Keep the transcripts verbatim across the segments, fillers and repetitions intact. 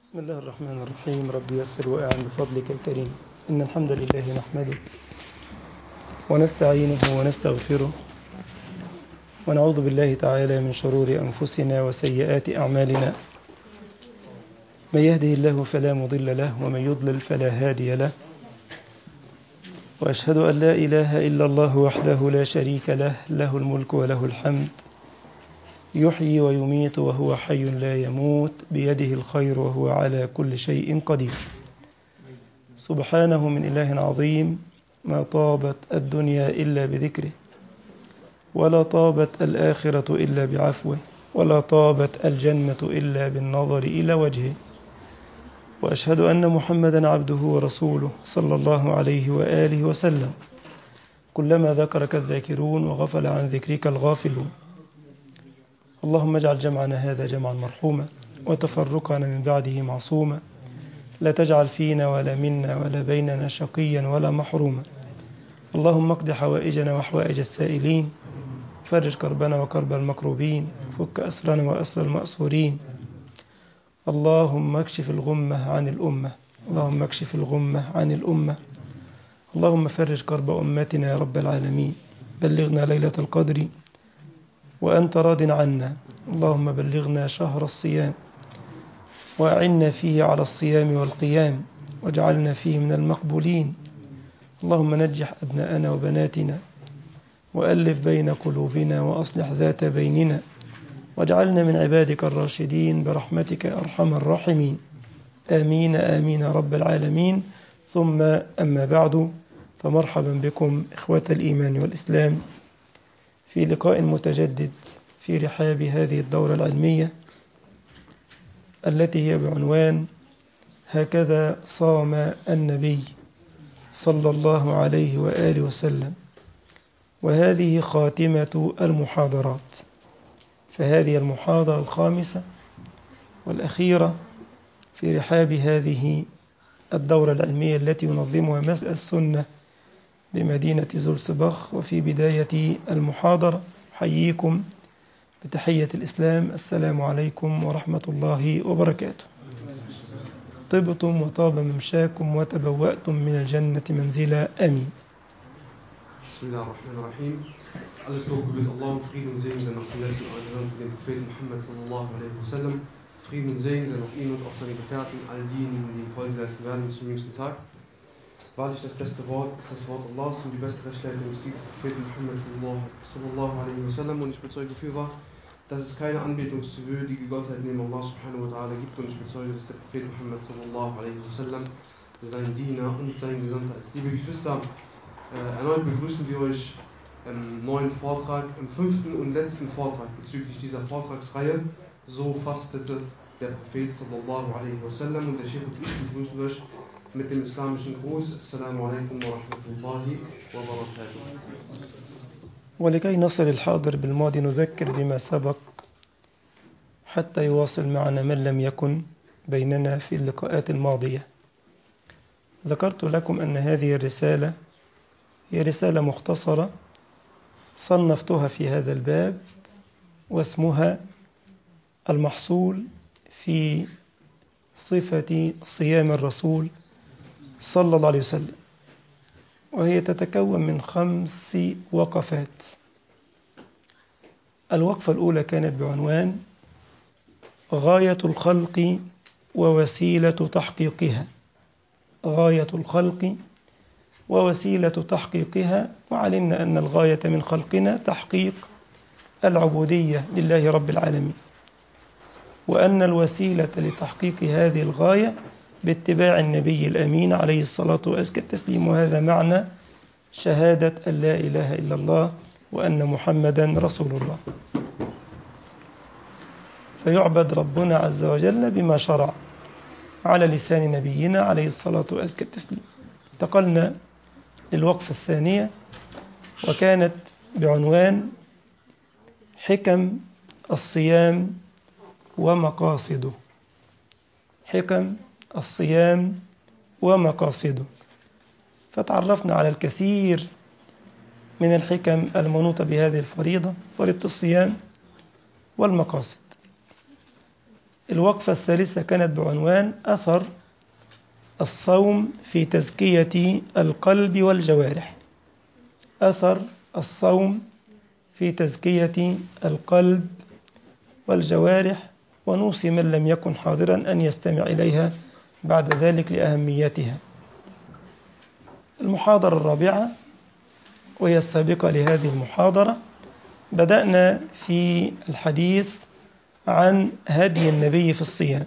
بسم الله الرحمن الرحيم. رب يسر وأعن بفضلك الكريم. إن الحمد لله نحمده ونستعينه ونستغفره ونعوذ بالله تعالى من شرور أنفسنا وسيئات أعمالنا. من يهده الله فلا مضل له ومن يضلل فلا هادي له، وأشهد أن لا إله إلا الله وحده لا شريك له، له الملك وله الحمد، يحيي ويميت وهو حي لا يموت، بيده الخير وهو على كل شيء قدير. سبحانه من إله عظيم، ما طابت الدنيا إلا بذكره، ولا طابت الآخرة إلا بعفوه، ولا طابت الجنة إلا بالنظر إلى وجهه. وأشهد أن محمدا عبده ورسوله صلى الله عليه وآله وسلم. كلما ذكرك الذاكرون وغفل عن ذكرك الغافلون. اللهم اجعل جمعنا هذا جمعا مرحوما، وتفرقنا من بعده معصوما، لا تجعل فينا ولا منا ولا بيننا شقيا ولا محروما. اللهم اقض حوائجنا وحوائج السائلين، فرج كربنا وكرب المكروبين، فك أسرنا وأسر المأسورين. اللهم اكشف الغمة عن الأمة، اللهم اكشف الغمة عن الأمة. اللهم فرج كرب أمتنا يا رب العالمين. بلغنا ليلة القدر وأنت راض عنا. اللهم بلغنا شهر الصيام وأعنا فيه على الصيام والقيام، واجعلنا فيه من المقبولين. اللهم نجح أبناءنا وبناتنا، وألف بين قلوبنا، وأصلح ذات بيننا، واجعلنا من عبادك الراشدين برحمتك أرحم الراحمين. آمين آمين رب العالمين. ثم أما بعد، فمرحبا بكم إخوة الإيمان والإسلام في لقاء متجدد في رحاب هذه الدورة العلمية التي هي بعنوان هكذا صام النبي صلى الله عليه وآله وسلم. وهذه خاتمة المحاضرات، فهذه المحاضرة الخامسة والأخيرة في رحاب هذه الدورة العلمية التي ينظمها مسأل السنة بمدينة زولسبخ. وفي بداية المحاضرة أحييكم بتحية الإسلام: السلام عليكم ورحمة الله وبركاته. طبتم وطاب ممشاكم وتبوأتم من الجنة منزلا. آمين. بسم الله الرحمن الرحيم. Alles Lob gebührt Allah und Frieden und Segen sei auf den letzten Gesandten, den Propheten Muhammad sallallahu alaihi wasallam. Frieden und Segen sei auf ihn und auf seine Gefährten, all diejenigen, die ihm Folge leisten werden bis zum jüngsten Tag. Wahrlich, das beste Wort ist das Wort Allahs und die beste Rechtsleitung ist die des Propheten Muhammad sallallahu alaihi wasallam. Und ich bezeuge fürwahr, dass es keine anbetungswürdige Gottheit neben Allah subhanahu wa ta'ala gibt, und ich bezeuge, dass der Prophet Muhammad sallallahu alaihi wasallam sein Diener und sein Gesandter ist. Liebe Geschwister, Äh, erneut begrüßen wir euch im neuen Vortrag, im fünften und letzten Vortrag bezüglich dieser Vortragsreihe. So fastete der Prophet sallallahu alaihi wasallam, und der Sheikh und ich begrüßen euch mit dem islamischen Gruß: Assalamu alaikum wa rahmatullahi wa barakatuh. ولكي نصل الحاضر بالماضي نذكر بما سبق حتى يواصل معنا من لم يكن بيننا في اللقاءات الماضية. ذكرت لكم أن هذه الرسالة هي رسالة مختصرة صنفتها في هذا الباب، واسمها المحصول في صفة صيام الرسول صلى الله عليه وسلم. وهي تتكون من خمس وقفات. الوقفة الأولى كانت بعنوان غاية الخلق ووسيلة تحقيقها. غاية الخلق ووسيلة تحقيقها. وعلمنا أن الغاية من خلقنا تحقيق العبودية لله رب العالمين، وأن الوسيلة لتحقيق هذه الغاية باتباع النبي الأمين عليه الصلاة وأزكى التسليم. وهذا معنى شهادة أن لا إله إلا الله وأن محمدا رسول الله. فيعبد ربنا عز وجل بما شرع على لسان نبينا عليه الصلاة وأزكى التسليم. انتقلنا للوقفة الثانية، وكانت بعنوان حكم الصيام ومقاصده. حكم الصيام ومقاصده. فتعرفنا على الكثير من الحكم المنوطة بهذه الفريضة، فريضة الصيام والمقاصد. الوقفة الثالثة كانت بعنوان أثر الصوم في تزكية القلب والجوارح. أثر الصوم في تزكية القلب والجوارح، ونوصي من لم يكن حاضرا أن يستمع إليها بعد ذلك لأهميتها. المحاضرة الرابعة وهي السابقة لهذه المحاضرة، بدأنا في الحديث عن هدي النبي في الصيام،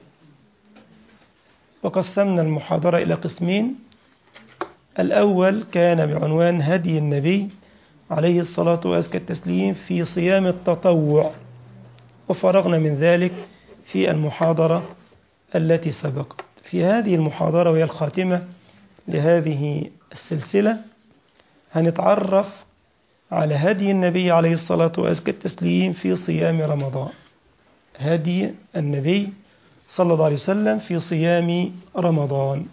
وقسمنا المحاضرة إلى قسمين. الأول كان بعنوان هدي النبي عليه الصلاة وأزكى التسليم في صيام التطوع، وفرغنا من ذلك في المحاضرة التي سبقت. في هذه المحاضرة وهي الخاتمة لهذه السلسلة هنتعرف على هدي النبي عليه الصلاة وأزكى التسليم في صيام رمضان. هدي النبي صلى الله عليه وسلم في صيام رمضان.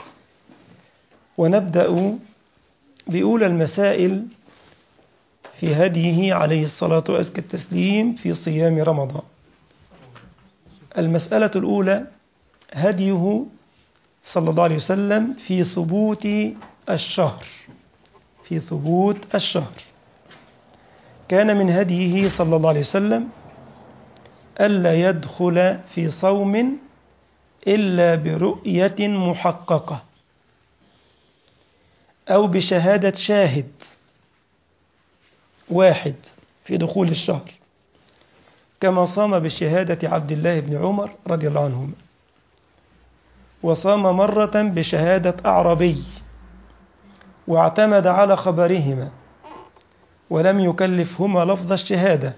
ونبدأ بأولى المسائل في هديه عليه الصلاة وأزكى التسليم في صيام رمضان. المسألة الأولى هديه صلى الله عليه وسلم في ثبوت الشهر في ثبوت الشهر كان من هديه صلى الله عليه وسلم ألا يدخل في صوم إلا برؤية محققة أو بشهادة شاهد واحد في دخول الشهر، كما صام بشهادة عبد الله بن عمر رضي الله عنهما، وصام مرة بشهادة أعرابي واعتمد على خبرهما ولم يكلفهما لفظ الشهادة،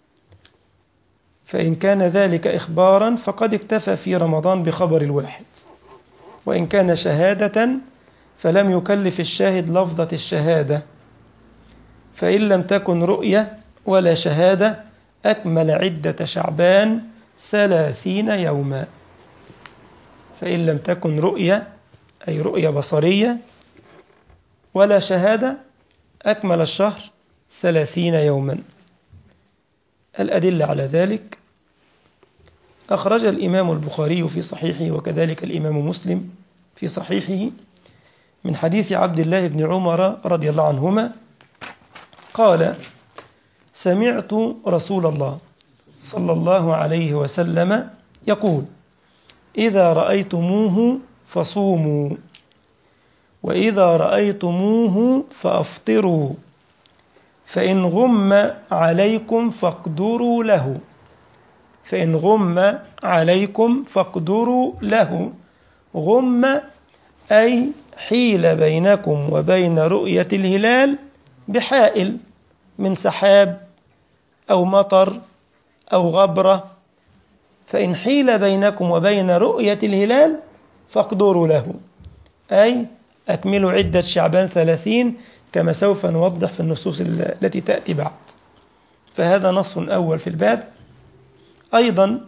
فإن كان ذلك إخبارا فقد اكتفى في رمضان بخبر الواحد، وإن كان شهادة فلم يكلف الشاهد لفظة الشهادة، فإن لم تكن رؤية ولا شهادة أكمل عدة شعبان ثلاثين يوما. فإن لم تكن رؤية أي رؤية بصرية ولا شهادة أكمل الشهر ثلاثين يوما. الأدلة على ذلك أخرج الإمام البخاري في صحيحه وكذلك الإمام مسلم في صحيحه من حديث عبد الله بن عمر رضي الله عنهما قال: سمعت رسول الله صلى الله عليه وسلم يقول: إذا رأيتموه فصوموا، وإذا رأيتموه فأفطروا، فإن غم عليكم فاقدروا له فإن غم عليكم فاقدروا له غم أي حيل بينكم وبين رؤية الهلال بحائل من سحاب أو مطر أو غبرة، فإن حيل بينكم وبين رؤية الهلال فاقدروا له، أي أكملوا عدة شعبان ثلاثين كما سوف نوضح في النصوص التي تأتي بعد. فهذا نص أول في الباب. أيضا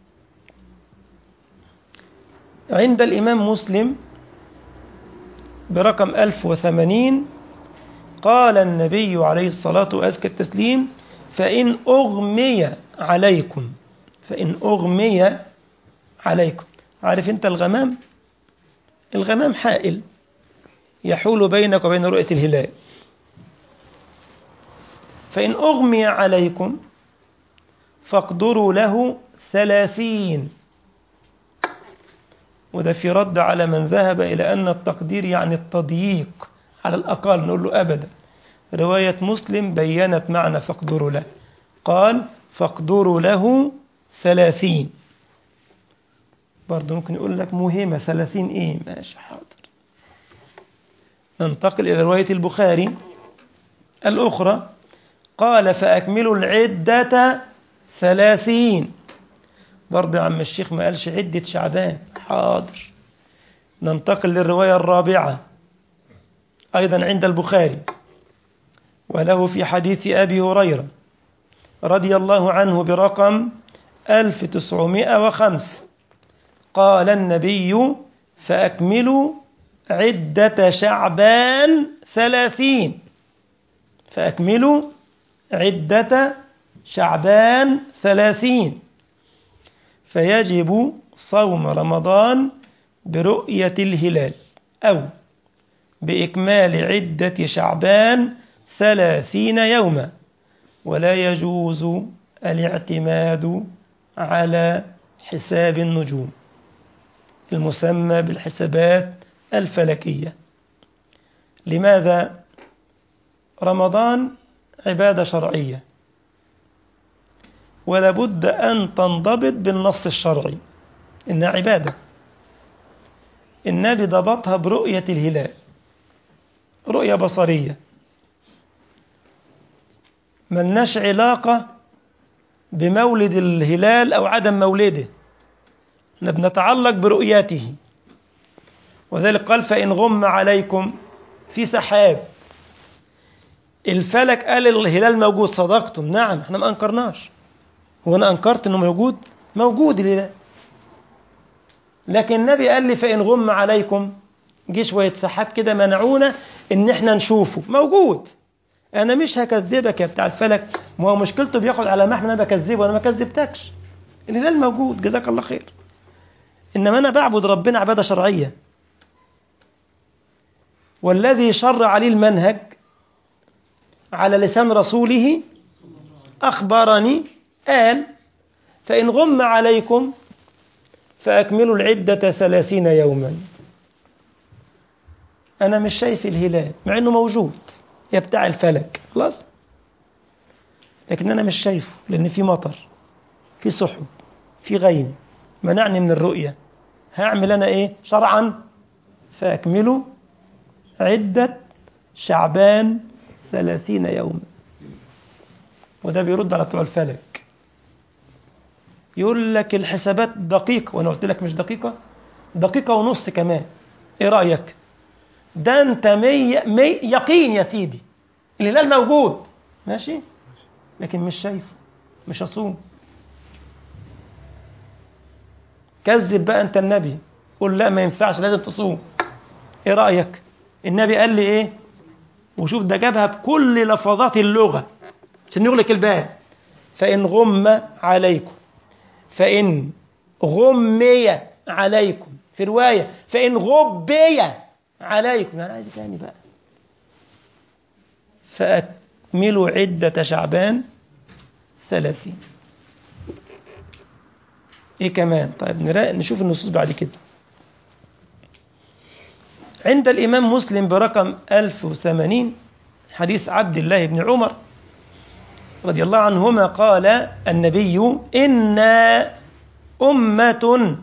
عند الإمام مسلم برقم ألف وثمانين قال النبي عليه الصلاة وأزكى التسليم: فإن أغمي عليكم فإن أغمي عليكم عارف أنت الغمام؟ الغمام حائل يحول بينك وبين رؤية الهلال. فإن أغمي عليكم فاقدروا له ثلاثين. وده في رد على من ذهب إلى أن التقدير يعني التضييق على الأقل، نقول له أبدا، رواية مسلم بيّنت معنى فاقدروا له، قال فاقدروا له ثلاثين. برضو ممكن يقول لك مهمة ثلاثين إيه؟ ماشي حاضر. ننتقل إلى رواية البخاري الأخرى قال فأكملوا العدة ثلاثين. برضو يا عم الشيخ ما قالش عدة شعبان، حاضر. ننتقل للرواية الرابعة أيضا عند البخاري وله في حديث أبي هريرة رضي الله عنه برقم ألف وتسعمائة وخمسة قال النبي: فأكملوا عدة شعبان ثلاثين فأكملوا عدة شعبان ثلاثين فيجب صوم رمضان برؤية الهلال أو بإكمال عدة شعبان ثلاثين يوما، ولا يجوز الاعتماد على حساب النجوم المسمى بالحسابات الفلكية. لماذا؟ رمضان عبادة شرعية، ولا بد أن تنضبط بالنص الشرعي إنها عبادة. النبي ضبطها برؤية الهلال، رؤية بصرية، ملناش علاقة بمولد الهلال أو عدم مولده، احنا بنتعلق برؤيته. وذلك قال فإن غم عليكم في سحاب، الفلك قال الهلال موجود، صدقتم، نعم احنا ما أنكرناش. هو أنا أنكرت أنه موجود؟ موجود الهلال، لكن النبي قال لي فإن غم عليكم، جه شوية سحاب كده منعونا إن احنا نشوفه، موجود. أنا مش هكذبك يا بتاع الفلك، ما هو مشكلته بياخد على محمل أنا بكذبه وأنا ما كذبتكش. الهلال موجود، جزاك الله خير. إنما أنا بعبد ربنا عبادة شرعية، والذي شرع عليه المنهج على لسان رسوله أخبرني قال فإن غم عليكم فأكملوا العدة ثلاثين يوما. أنا مش شايف الهلال مع أنه موجود يا بتاع الفلك، خلاص، لكن أنا مش شايفه لأن في مطر، في سحب، في غيم، منعني من الرؤية. هعمل أنا إيه شرعا؟ فأكملوا عدة شعبان ثلاثين يوما. وده بيرد على بتوع الفلك، يقول لك الحسابات دقيقة، وأنا قلت لك مش دقيقة، دقيقة ونص كمان. إيه رأيك؟ ده أنت مي... مي... يقين يا سيدي، الهلال موجود ماشي، لكن مش شايفه، مش هصوم. كذب بقى أنت النبي، قول لا ما ينفعش لازم تصوم. إيه رأيك؟ النبي قال لي إيه؟ وشوف ده جابها بكل لفظات اللغة عشان يغلق الباب. فإن غم عليكم، فإن غمي عليكم، في رواية فإن غبي عليكم، يعني عايز تاني بقى. فأكملوا عدة شعبان ثلاثين. إيه كمان؟ طيب نشوف النصوص بعد كده. عند الإمام مسلم برقم ألف وثمانين حديث عبد الله بن عمر رضي الله عنهما قال النبي إنا أمة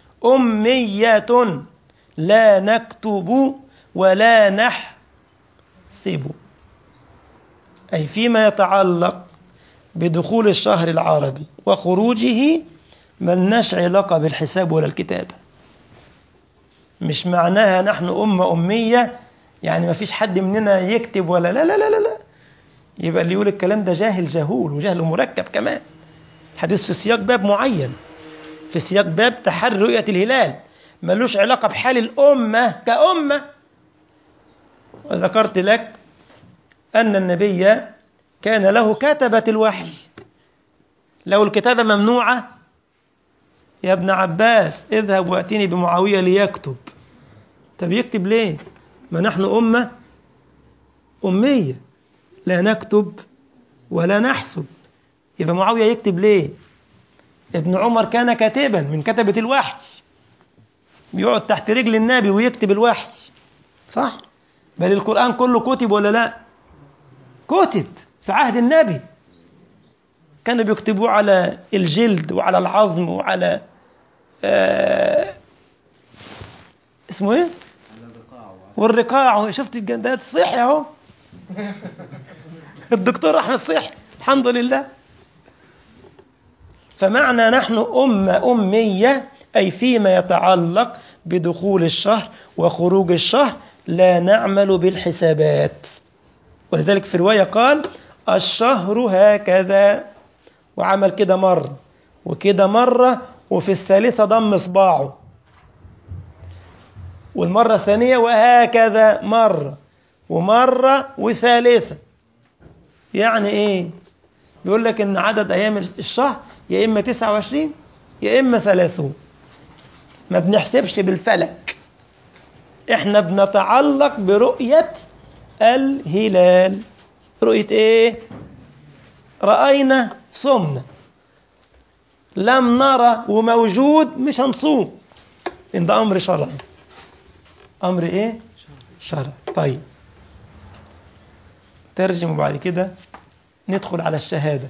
أمية لا نكتب ولا نحسب، أي فيما يتعلق بدخول الشهر العربي وخروجه ملناش علاقة بالحساب ولا الكتابة. مش معناها نحن أمة أمية يعني ما فيش حد مننا يكتب ولا لا لا لا لا, لا. يبقى اللي يقول الكلام ده جاهل جهول وجهل مركب كمان. حديث في سياق باب معين، في سياق باب تحري رؤية الهلال، ملوش علاقة بحال الأمة كأمة. وذكرت لك أن النبي كان له كتبة الوحي، لو الكتابة ممنوعة يا ابن عباس اذهب واتيني بمعاوية ليكتب. طب يكتب ليه؟ ما نحن أمة أمية لا نكتب ولا نحسب، يبقى معاوية يكتب ليه؟ ابن عمر كان كاتبا من كتبة الوحي، بيقعد تحت رجل النبي ويكتب الوحي، صح؟ بل القرآن كله كتب ولا لا؟ كتب في عهد النبي، كانوا بيكتبوه على الجلد وعلى العظم وعلى آه اسمه ايه؟ والرقاع. شفت الجندات صحي اهو الدكتور احمد صحي الحمد لله. فمعنى نحن أمة أمية أي فيما يتعلق بدخول الشهر وخروج الشهر لا نعمل بالحسابات. ولذلك في رواية قال الشهر هكذا، وعمل كده مرة وكده مرة، وفي الثالثة ضم إصبعه، والمرة الثانية وهكذا مرة ومرة وثالثة. يعني إيه؟ بيقول لك إن عدد أيام الشهر يا إما تسعة وعشرين يا إما ثلاثون. ما بنحسبش بالفلك، إحنا بنتعلق برؤية الهلال. رؤية إيه؟ رأينا صمنا، لم نرى وموجود مش هنصوم، إن ده أمر شرعي. أمر إيه؟ شرعي. طيب ترجم وبعد كده ندخل على الشهادة.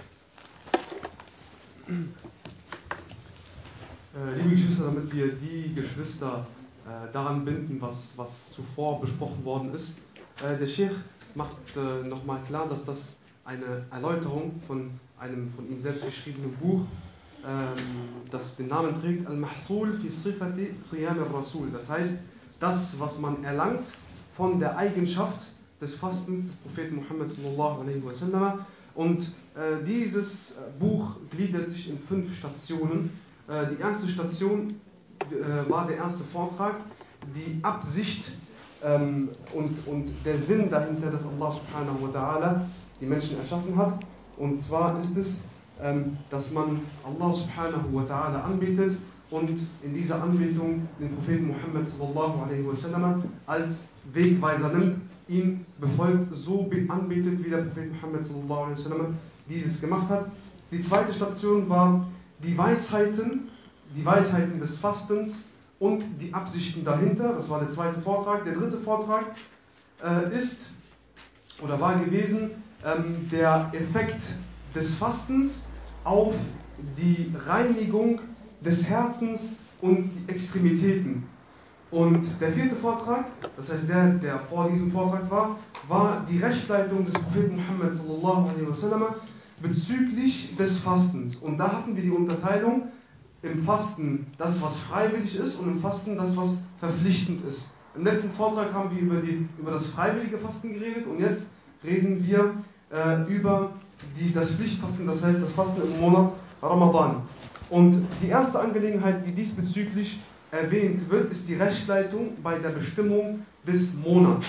Liebe Geschwister, damit wir die Geschwister äh, daran binden, was, was zuvor besprochen worden ist, äh, der Sheikh macht äh, nochmal klar, dass das eine Erläuterung von einem von ihm selbst geschriebenen Buch, ähm, das den Namen trägt, Al-Mahsul fi Sifati Siyam al-Rasul. Das heißt, das, was man erlangt von der Eigenschaft des Fastens des Propheten Muhammad sallallahu alaihi wasallam. Und äh, dieses Buch gliedert sich in fünf Stationen. Äh, die erste Station äh, war der erste Vortrag, die Absicht ähm, und, und der Sinn dahinter, dass Allah subhanahu wa ta'ala die Menschen erschaffen hat. Und zwar ist es, ähm, dass man Allah subhanahu wa ta'ala anbetet und in dieser Anbetung den Propheten Muhammad sallallahu alaihi wasallam als Wegweiser nimmt, ihn befolgt, so anbetet, wie der Prophet Muhammad sallallahu alaihi wasallam dieses gemacht hat. Die zweite Station war die Weisheiten, die Weisheiten des Fastens und die Absichten dahinter. Das war der zweite Vortrag. Der dritte Vortrag äh, ist oder war gewesen ähm, der Effekt des Fastens auf die Reinigung des Herzens und die Extremitäten. Und der vierte Vortrag, das heißt der, der vor diesem Vortrag war, war die Rechtsleitung des Propheten Muhammad sallallahu alaihi wasallam bezüglich des Fastens. Und da hatten wir die Unterteilung im Fasten das, was freiwillig ist, und im Fasten das, was verpflichtend ist. Im letzten Vortrag haben wir über, die, über das freiwillige Fasten geredet und jetzt reden wir äh, über die, das Pflichtfasten, das heißt das Fasten im Monat Ramadan. Und die erste Angelegenheit, die diesbezüglich erwähnt wird, ist die Rechtsleitung bei der Bestimmung des Monats.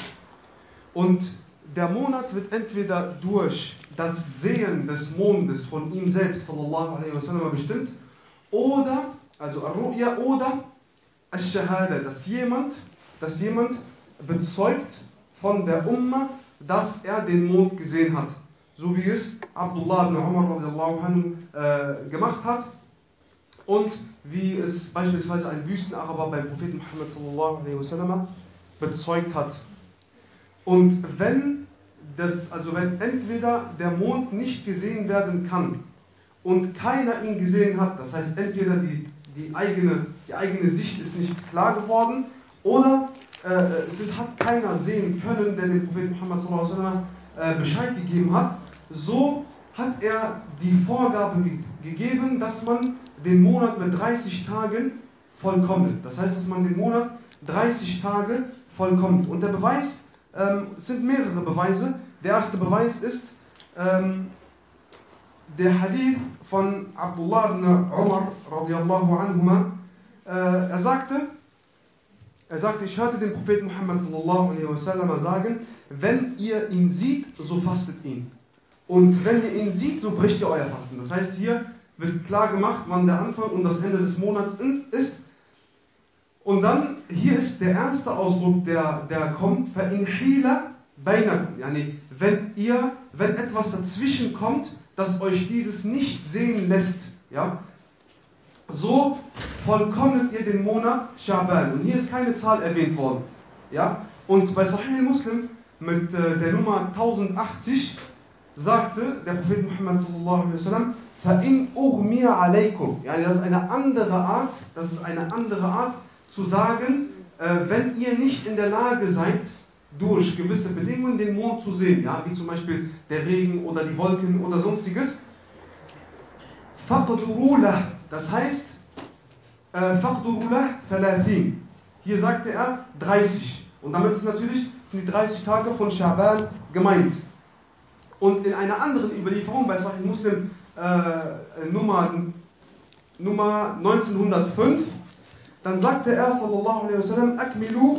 Und der Monat wird entweder durch das Sehen des Mondes von ihm selbst, sallallahu alaihi wasallam, bestimmt, oder, also Ar-Ru'ya, oder Al-Shahada, dass jemand, dass jemand bezeugt von der Umma, dass er den Mond gesehen hat. So wie es Abdullah ibn Umar radiallahu anhu äh, gemacht hat. Und wie es beispielsweise ein Wüstenaraber beim Propheten Muhammad sallallahu alaihi wasallam bezeugt hat. Und wenn das, also wenn entweder der Mond nicht gesehen werden kann und keiner ihn gesehen hat, das heißt entweder die, die, eigene, die eigene Sicht ist nicht klar geworden oder äh, es hat keiner sehen können, der dem Propheten Muhammad sallallahu alaihi wasallam äh, Bescheid gegeben hat, so hat er die Vorgabe ge- gegeben, dass man den Monat mit dreißig Tagen vollkommt. Das heißt, dass man den Monat dreißig Tage vollkommt. Und der Beweis, ähm, es sind mehrere Beweise. Der erste Beweis ist ähm, der Hadith von Abdullah ibn Umar radiallahu anhuma. Äh, er sagte, er sagte, ich hörte den Propheten Muhammad sallallahu alaihi wasallam sagen, wenn ihr ihn seht, so fastet ihn. Und wenn ihr ihn seht, so bricht ihr euer Fasten. Das heißt, hier wird klar gemacht, wann der Anfang und das Ende des Monats ist. Und dann, hier ist der erste Ausdruck, der, der kommt, فَإِنْ حِيلَ بَيْنَكُمْ. Yani, wenn ihr, wenn etwas dazwischen kommt, das euch dieses nicht sehen lässt, ja, so vollkommt ihr den Monat Schaban. Und hier ist keine Zahl erwähnt worden. Ja? Und bei Sahih Muslim mit äh, der Nummer tausendachtzig sagte der Prophet Muhammad sallallahu alaihi wasallam, فَإِنْ أُغْمِيَ عَلَيْكُمْ. Ja, das ist eine andere Art, das ist eine andere Art zu sagen, äh, wenn ihr nicht in der Lage seid, durch gewisse Bedingungen den Mond zu sehen, ja, wie zum Beispiel der Regen oder die Wolken oder sonstiges. فَقْدُرُوا لَهُ. Das heißt, äh, فَقْدُرُوا لَهُ ثَلَاثِينَ. Hier sagte er dreißig. Und damit ist natürlich, sind die dreißig Tage von Schaban gemeint. Und in einer anderen Überlieferung bei Sahih Muslim äh, Nummer, Nummer neunzehnhundertfünf, dann sagte er sallallahu alaihi wasallam, akmilu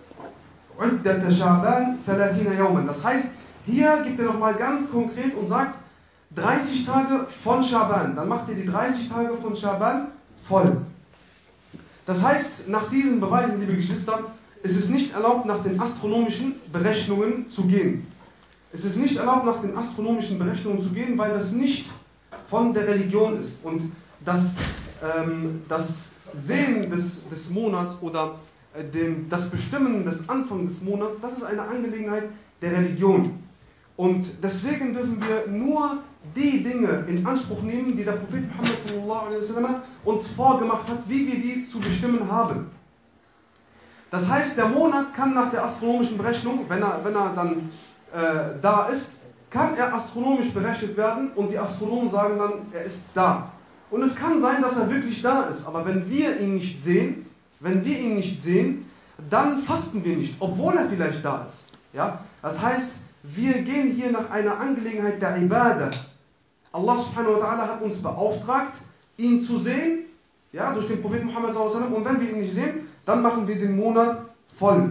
uddat Schaban thalathina yawman. Das heißt, hier gibt er nochmal ganz konkret und sagt dreißig Tage von Schaban. Dann macht ihr die dreißig Tage von Schaban voll. Das heißt, nach diesen Beweisen, liebe Geschwister, ist es nicht erlaubt, nach den astronomischen Berechnungen zu gehen. Es ist nicht erlaubt, nach den astronomischen Berechnungen zu gehen, weil das nicht von der Religion ist. Und das, ähm, das Sehen des, des Monats oder äh, dem, das Bestimmen des Anfangs des Monats, das ist eine Angelegenheit der Religion. Und deswegen dürfen wir nur die Dinge in Anspruch nehmen, die der Prophet Muhammad sallallahu alaihi wasallam uns vorgemacht hat, wie wir dies zu bestimmen haben. Das heißt, der Monat kann nach der astronomischen Berechnung, wenn er, wenn er dann äh, da ist, kann er astronomisch berechnet werden und die Astronomen sagen dann, er ist da. Und es kann sein, dass er wirklich da ist, aber wenn wir ihn nicht sehen, wenn wir ihn nicht sehen, dann fasten wir nicht, obwohl er vielleicht da ist. Ja? Das heißt, wir gehen hier nach einer Angelegenheit der Ibadah. Allah subhanahu wa ta'ala hat uns beauftragt, ihn zu sehen, ja, durch den Propheten Muhammad sallallahu alaihi wasallam, und wenn wir ihn nicht sehen, dann machen wir den Monat voll.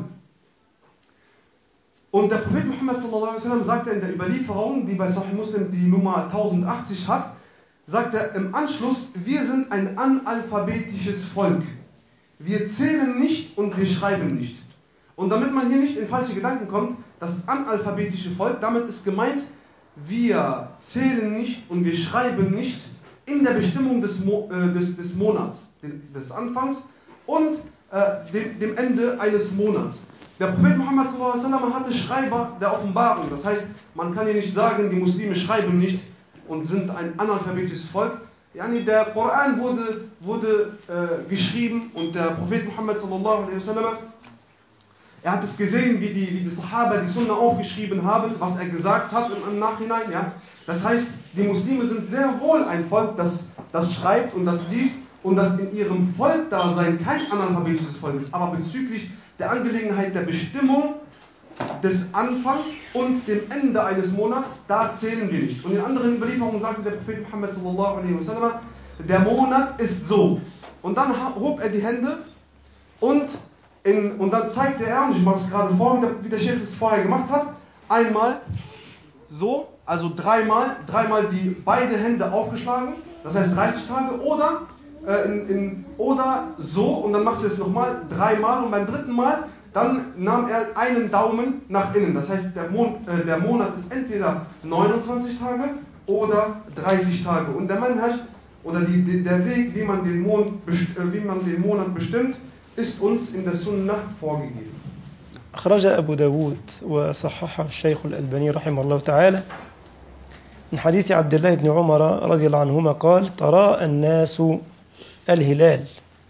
Und der Prophet Muhammad sallallahu alaihi wasallam sagte in der Überlieferung, die bei Sahih Muslim die Nummer tausendachtzig hat, sagt er im Anschluss, wir sind ein analphabetisches Volk. Wir zählen nicht und wir schreiben nicht. Und damit man hier nicht in falsche Gedanken kommt, das analphabetische Volk, damit ist gemeint, wir zählen nicht und wir schreiben nicht in der Bestimmung des, Mo, äh, des, des Monats, des Anfangs und äh, dem, dem Ende eines Monats. Der Prophet Muhammad sallallahu alaihi wasallam hatte Schreiber der Offenbarung. Das heißt, man kann hier nicht sagen, die Muslime schreiben nicht und sind ein analphabetisches Volk. Yani der Koran wurde, wurde äh, geschrieben und der Prophet Muhammad sallallahu alaihi wasallam, er hat es gesehen, wie die, wie die Sahaba die Sunna aufgeschrieben haben, was er gesagt hat im, im Nachhinein. Ja? Das heißt, die Muslime sind sehr wohl ein Volk, das, das schreibt und das liest und das in ihrem Volkdasein kein analphabetisches Volk ist. Aber bezüglich der Angelegenheit der Bestimmung des Anfangs und dem Ende eines Monats, da zählen wir nicht. Und in anderen Überlieferungen sagte der Prophet Muhammad sallallahu alaihi wasallam, der Monat ist so. Und dann hob er die Hände und In, und dann zeigte er, und ich mache es gerade vor, wie der, wie der Sheikh es vorher gemacht hat, einmal so, also dreimal, dreimal die beide Hände aufgeschlagen, das heißt dreißig Tage, oder, äh, in, in, oder so, und dann machte er es nochmal dreimal, und beim dritten Mal, dann nahm er einen Daumen nach innen, das heißt der, Mon, äh, der Monat ist entweder neunundzwanzig Tage oder dreißig Tage, und der Manhaj, oder die, die, der Weg, wie man, den Mond, äh, wie man den Monat bestimmt, ist uns in der Sunnah vorgegeben. أخرج أبو داود وصححه الشيخ الألباني رحمه الله تعالى من حديث عبد الله بن عمر رضي الله عنهما قال تراءى الناس الهلال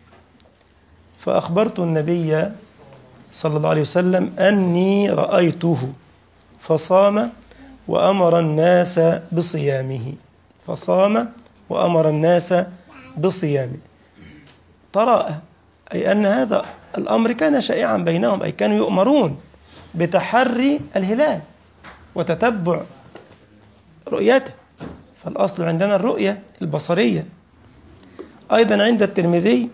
فأخبرت النبي صلى الله عليه وسلم أني رأيته فصام وأمر الناس بصيامه فصام وأمر الناس بصيامه. تراءى أي أن هذا الأمر كان شائعا بينهم، أي كانوا يؤمرون بتحري الهلال وتتبع رؤيته، فالأصل عندنا الرؤية البصرية. أيضا عند الترمذي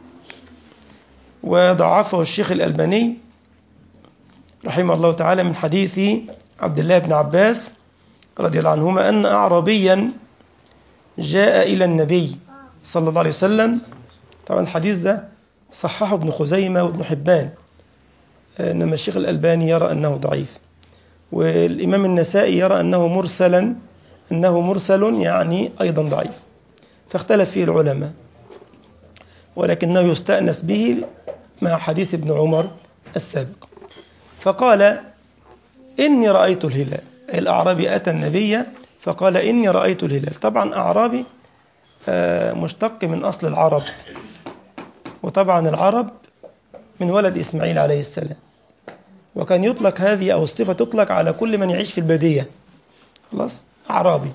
وضعفه الشيخ الألباني رحمه الله تعالى من حديث عبد الله بن عباس رضي الله عنهما أن أعرابيا جاء إلى النبي صلى الله عليه وسلم. طبعا الحديث ده صححه ابن خزيمة وابن حبان، إنما الشيخ الألباني يرى أنه ضعيف، والإمام النسائي يرى أنه مرسلا أنه مرسل يعني أيضا ضعيف، فاختلف فيه العلماء، ولكنه يستأنس به مع حديث ابن عمر السابق. فقال إني رأيت الهلال، الأعرابي أتى النبي فقال إني رأيت الهلال. طبعا أعرابي مشتق من أصل العرب، وطبعا العرب من ولد إسماعيل عليه السلام، وكان يطلق هذه أو الصفة تطلق على كل من يعيش في البادية، خلاص أعرابي.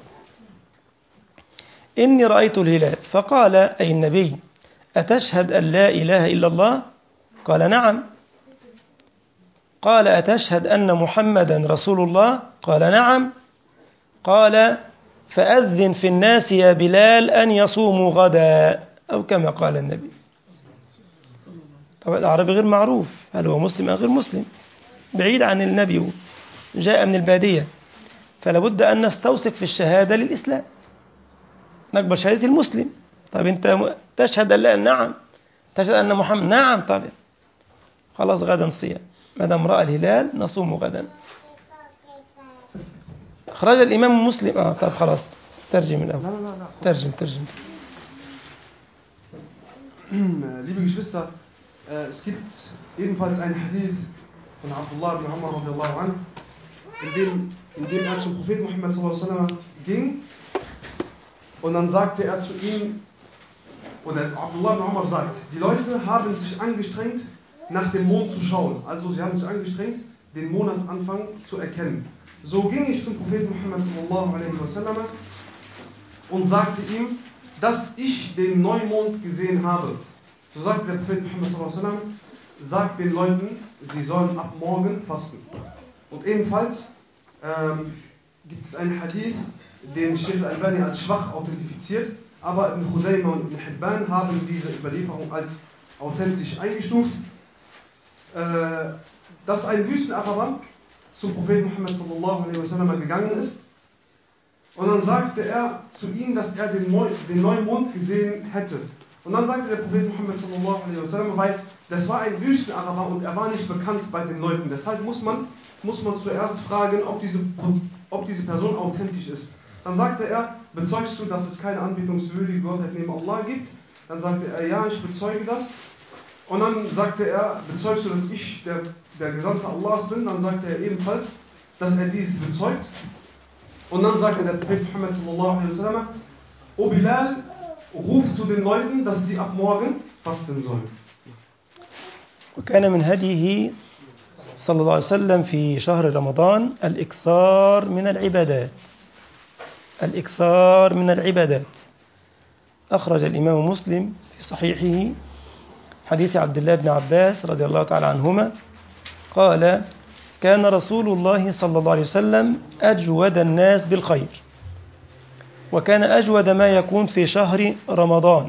إني رأيت الهلال، فقال أي النبي أتشهد أن لا إله إلا الله؟ قال نعم. قال أتشهد أن محمدا رسول الله؟ قال نعم. قال فأذن في الناس يا بلال أن يصوموا غدا، أو كما قال النبي. طبعا الأعرابي غير معروف هل هو مسلم أو غير مسلم، بعيد عن النبي، جاء من البادية، فلا بد أن نستوثق في الشهادة للإسلام، نقبل شهادة المسلم. طيب أنت تشهد أن لا؟ نعم. تشهد أن محمد؟ نعم. طب خلاص غدا صيام، ما دام رأى الهلال نصوم غدا. أخرج الإمام مسلم. آه طب خلاص ترجم الأول. لا لا لا. ترجم ترجم. Liebe Geschwister, es gibt ebenfalls einen Hadith von Abdullah ibn Umar radiallahu anhu, in dem, in dem er zum Propheten Muhammad sallallahu alaihi wasallam ging und dann sagte er zu ihm, oder Abdullah ibn Umar sagt, die Leute haben sich angestrengt, nach dem Mond zu schauen. Also sie haben sich angestrengt, den Monatsanfang zu erkennen. So ging ich zum Propheten Muhammad sallallahu alaihi wasallam und sagte ihm, dass ich den Neumond gesehen habe. So sagte der Prophet Muhammad sallallahu alaihi wasallam, sagt den Leuten, sie sollen ab morgen fasten. Und ebenfalls ähm, gibt es einen Hadith, den Sheikh al-Albani als schwach authentifiziert, aber Ibn Khuzaymah und Ibn Hibban haben diese Überlieferung als authentisch eingestuft, äh, dass ein Wüstenaraber zum Propheten Muhammad sallallahu alaihi wasallam gegangen ist und dann sagte er zu ihm, dass er den, Neu den Neumond gesehen hätte. Und dann sagte der Prophet Muhammad sallallahu alaihi wasallam, weil das war ein Wüstenaraber und er war nicht bekannt bei den Leuten. Deshalb muss man, muss man zuerst fragen, ob diese, ob diese Person authentisch ist. Dann sagte er, bezeugst du, dass es keine anbetungswürdige Gottheit neben Allah gibt? Dann sagte er, ja, ich bezeuge das. Und dann sagte er, bezeugst du, dass ich der, der Gesandte Allahs bin? Dann sagte er ebenfalls, dass er dies bezeugt. Und dann sagte der Prophet Muhammad sallallahu alaihi wasallam, O Bilal, ruf zu den Leuten, dass sie ab morgen fasten sollen. وكان من هديه صلى الله عليه وسلم في شهر رمضان الإكثار من العبادات. الإكثار من العبادات. أخرج الإمام مسلم في صحيحه حديث عبد الله بن عباس رضي الله تعالى عنهما قال: كان رسول الله صلى الله عليه وسلم أجود الناس بالخير، وكان أجود ما يكون في شهر رمضان.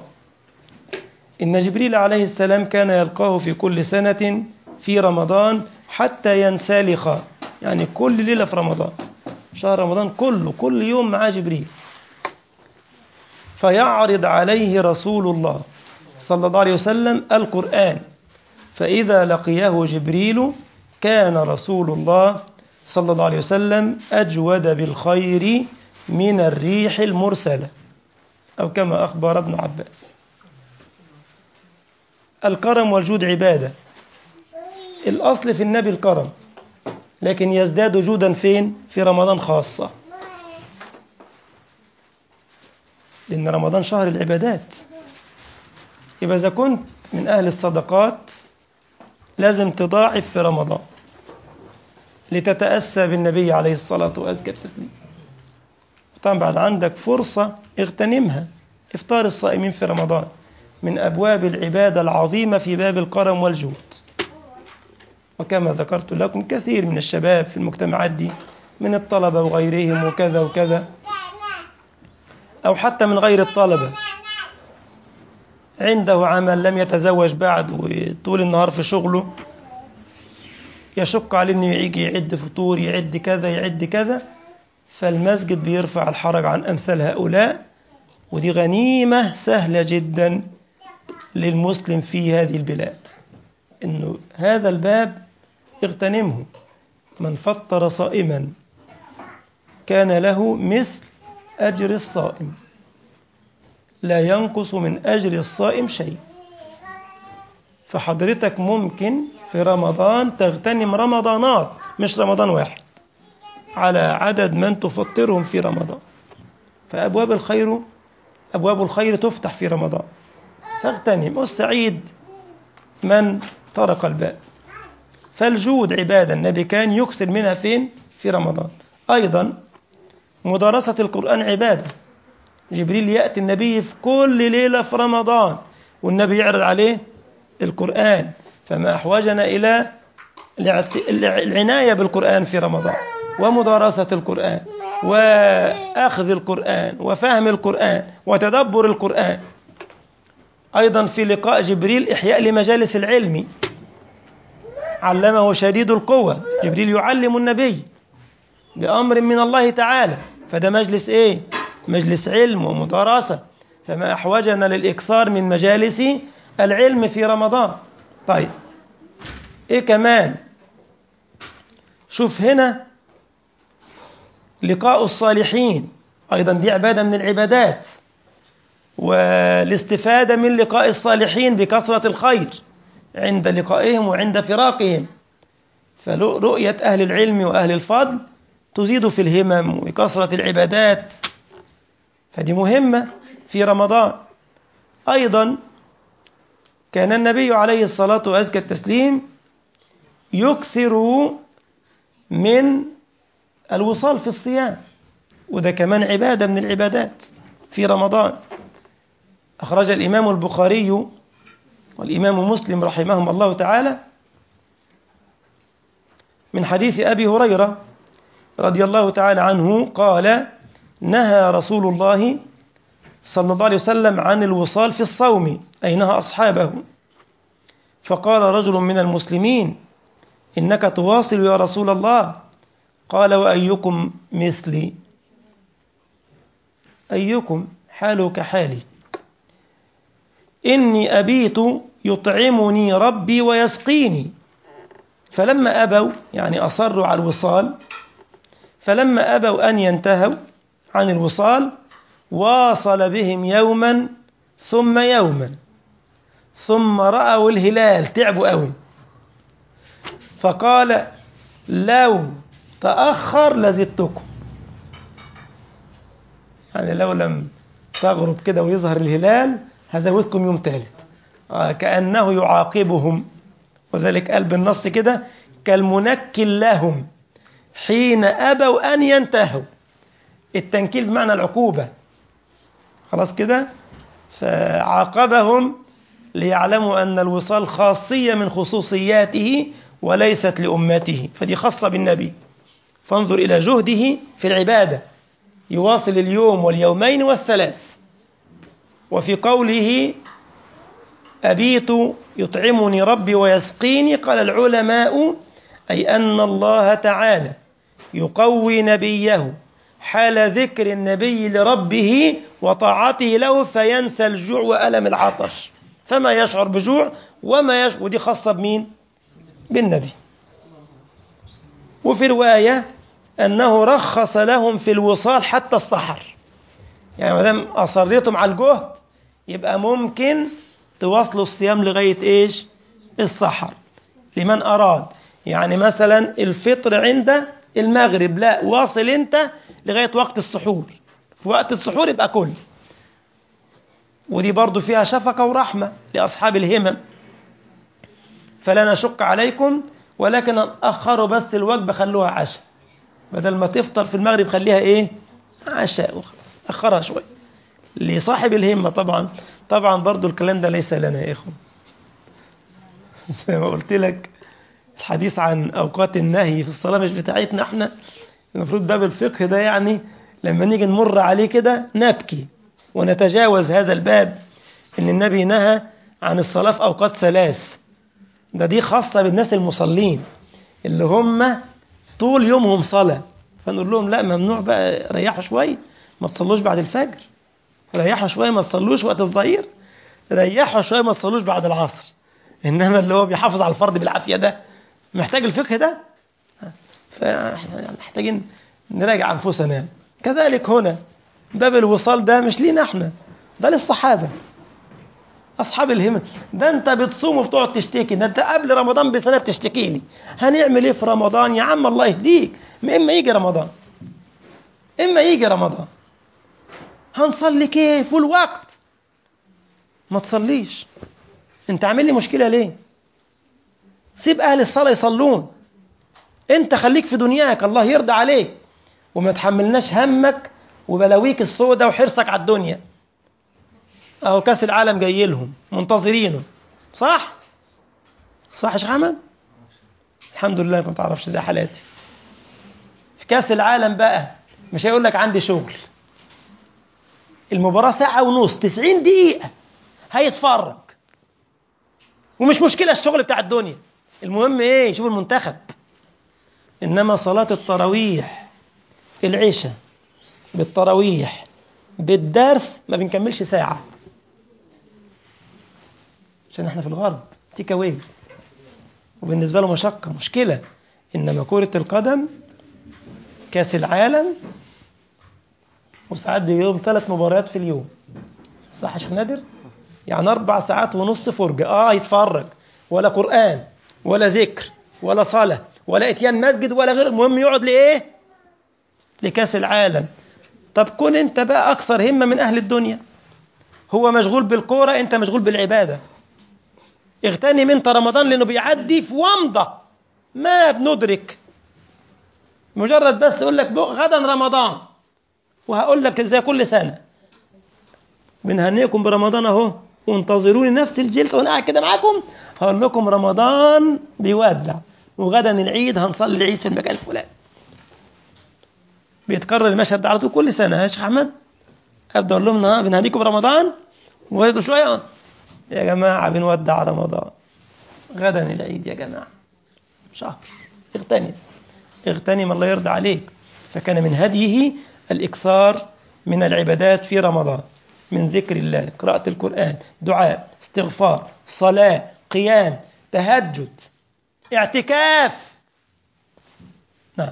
إن جبريل عليه السلام كان يلقاه في كل سنة في رمضان حتى ينسلخ، يعني كل ليلة في رمضان، شهر رمضان كله كل يوم مع جبريل، فيعرض عليه رسول الله صلى الله عليه وسلم القرآن، فإذا لقيه جبريل كان رسول الله صلى الله عليه وسلم أجود بالخير من الريح المرسلة، أو كما أخبر ابن عباس. الكرم والجود عبادة، الأصل في النبي الكرم، لكن يزداد جودا فين؟ في رمضان خاصة، لأن رمضان شهر العبادات. يبقى إذا كنت من أهل الصدقات لازم تضاعف في رمضان لتتأسى بالنبي عليه الصلاة وأزكى التسليم. طبعا بعد عندك فرصة اغتنمها، إفطار الصائمين في رمضان من أبواب العبادة العظيمة في باب الكرم والجود. وكما ذكرت لكم كثير من الشباب في المجتمعات دي من الطلبة وغيرهم وكذا وكذا، أو حتى من غير الطلبة، عنده عمل لم يتزوج بعد وطول النهار في شغله، يشق عليه انه يجي يعد فطور، يعد كذا يعد كذا، فالمسجد بيرفع الحرج عن أمثال هؤلاء. ودي غنيمة سهلة جدا للمسلم في هذه البلاد، إنه هذا الباب اغتنمه. من فطر صائما كان له مثل أجر الصائم، لا ينقص من أجر الصائم شيء. فحضرتك ممكن في رمضان تغتنم رمضانات، مش رمضان واحد، على عدد من تفطرهم في رمضان. فأبواب الخير أبواب الخير تفتح في رمضان، فاغتنم. والسعيد من طرق الباب. فالجود عبادة، النبي كان يكثر منها فين؟ في رمضان. أيضا مدارسة القرآن عبادة، جبريل يأتي النبي في كل ليلة في رمضان والنبي يعرض عليه القرآن، فما أحوجنا إلى العناية بالقرآن في رمضان، ومدارسة القرآن وأخذ القرآن وفهم القرآن وتدبر القرآن. أيضا في لقاء جبريل إحياء لمجالس العلم، علمه شديد القوة، جبريل يعلم النبي بأمر من الله تعالى، فده مجلس إيه؟ مجلس علم ومدارسة. فما أحوجنا للإكثار من مجالس العلم في رمضان. طيب إيه كمان؟ شوف هنا لقاء الصالحين، أيضا دي عبادة من العبادات، والاستفادة من لقاء الصالحين بكثرة الخير عند لقائهم وعند فراقهم. فرؤية أهل العلم وأهل الفضل تزيد في الهمم وكثرة العبادات، فدي مهمة في رمضان. أيضا كان النبي عليه الصلاة وأزكى التسليم يكثر من الوصال في الصيام، وده كمان عبادة من العبادات في رمضان. أخرج الإمام البخاري والإمام مسلم رحمهم الله تعالى من حديث أبي هريرة رضي الله تعالى عنه قال: نهى رسول الله صلى الله عليه وسلم عن الوصال في الصوم، أي نهى أصحابه. فقال رجل من المسلمين: إنك تواصل يا رسول الله. قال: وأيكم مثلي؟ أيكم حاله كحالي؟ إني أبيت يطعمني ربي ويسقيني. فلما أبوا، يعني أصروا على الوصال، فلما أبوا أن ينتهوا عن الوصال واصل بهم يوما ثم يوما، ثم رأوا الهلال، تعبوا قوي، فقال: لو تأخر لزدتكم. يعني لو لم تغرب كده ويظهر الهلال هزودكم يوم ثالث. آه كأنه يعاقبهم، وذلك قال بالنص كده: كالمنكل لهم حين أبوا أن ينتهوا. التنكيل بمعنى العقوبة، خلاص كده، فعاقبهم ليعلموا أن الوصال خاصية من خصوصياته وليست لأمته، فدي خاصة بالنبي. فانظر إلى جهده في العبادة، يواصل اليوم واليومين والثلاث. وفي قوله أبيت يطعمني ربي ويسقيني، قال العلماء: أي أن الله تعالى يقوي نبيه حال ذكر النبي لربه وطاعته له، فينسى الجوع وألم العطش، فما يشعر بجوع وما يشعر. ودي خاصة بمين؟ بالنبي. وفي رواية أنه رخص لهم في الوصال حتى السحر، يعني ما دام أصريتم على الجهد يبقى ممكن تواصلوا الصيام لغاية إيش؟ السحر، لمن أراد. يعني مثلا الفطر عند المغرب، لا، واصل أنت لغاية وقت السحور، في وقت السحور يبقى كل. ودي برضو فيها شفقة ورحمة لأصحاب الهمم. فلا نشق عليكم، ولكن أخروا بس الوجبة، خلوها عشاء، بدل ما تفطر في المغرب خليها إيه؟ عشاء وخلاص، أخرها شوي لصاحب الهمة. طبعا طبعا برضو الكلام ده ليس لنا يا إخوة. زي ما قلت لك الحديث عن أوقات النهي في الصلاة مش بتاعتنا احنا. المفروض باب الفقه ده يعني لما نيجي نمر عليه كده نبكي ونتجاوز هذا الباب، إن النبي نهى عن الصلاة في أوقات ثلاث. ده دي خاصة بالناس المصلين اللي هم طول يومهم صلاة، فنقول لهم لا، ممنوع بقى، ريحوا شوية، ما تصلوش بعد الفجر، ريحوا شوية ما تصلوش وقت الظهير، ريحوا شوية ما تصلوش بعد العصر. إنما اللي هو بيحافظ على الفرض بالعافية ده محتاج الفقه ده، فمحتاجين نراجع أنفسنا. كذلك هنا باب الوصال ده مش لينا احنا، ده للصحابة أصحاب الهمم. ده أنت بتصوم وبتقعد تشتكي، ده أنت قبل رمضان بسنة بتشتكي لي هنعمل إيه في رمضان يا عم؟ الله يهديك، إما يجي رمضان إما يجي رمضان هنصلي كيف والوقت؟ ما تصليش، أنت عامل لي مشكلة ليه؟ سيب أهل الصلاة يصلون، أنت خليك في دنياك، الله يرضى عليك، وما تحملناش همك وبلاويك السودة وحرصك على الدنيا. أهو كاس العالم جاي لهم منتظرينه، صح؟ صح يا شيخ أحمد؟ الحمد لله ما تعرفش زي حالاتي. في كاس العالم بقى مش هيقول لك عندي شغل، المباراة ساعة ونص، تسعين دقيقة هيتفرج، ومش مشكلة الشغل بتاع الدنيا، المهم ايه؟ شوف المنتخب. انما صلاة التراويح، العشاء بالتراويح بالدرس ما بنكملش ساعة، عشان احنا في الغرب تيك اواي، وبالنسبة له مشقة مشكلة. إنما كرة القدم كأس العالم، وساعات بيجيهم ثلاث مباريات في اليوم، صح يا شيخ نادر؟ يعني أربع ساعات ونص فرجة، آه يتفرج، ولا قرآن ولا ذكر ولا صلاة ولا إتيان مسجد ولا غير، المهم يقعد لإيه؟ لكأس العالم. طب كن أنت بقى أكثر همة من أهل الدنيا، هو مشغول بالكورة، أنت مشغول بالعبادة. اغتنم أنت رمضان لأنه بيعدي في ومضة ما بندرك، مجرد بس يقول لك غدا رمضان، وهقول لك زي كل سنة بنهنئكم برمضان اهو، وانتظروني نفس الجلسة وانا قاعد كده معاكم هقول لكم رمضان بيودع، وغدا العيد هنصلي العيد في المكان الفلاني. بيتكرر المشهد ده على طول كل سنة يا شيخ أحمد. أبدأ أقول لهم ها بنهنيكم برمضان، وهذا شوية يا جماعة بنودع رمضان، غدا العيد يا جماعة، شهر اغتنم اغتنم الله يرضى عليك. فكان من هديه الإكثار من العبادات في رمضان، من ذكر الله، قراءة القرآن، دعاء، استغفار، صلاة، قيام، تهجد، اعتكاف. نعم.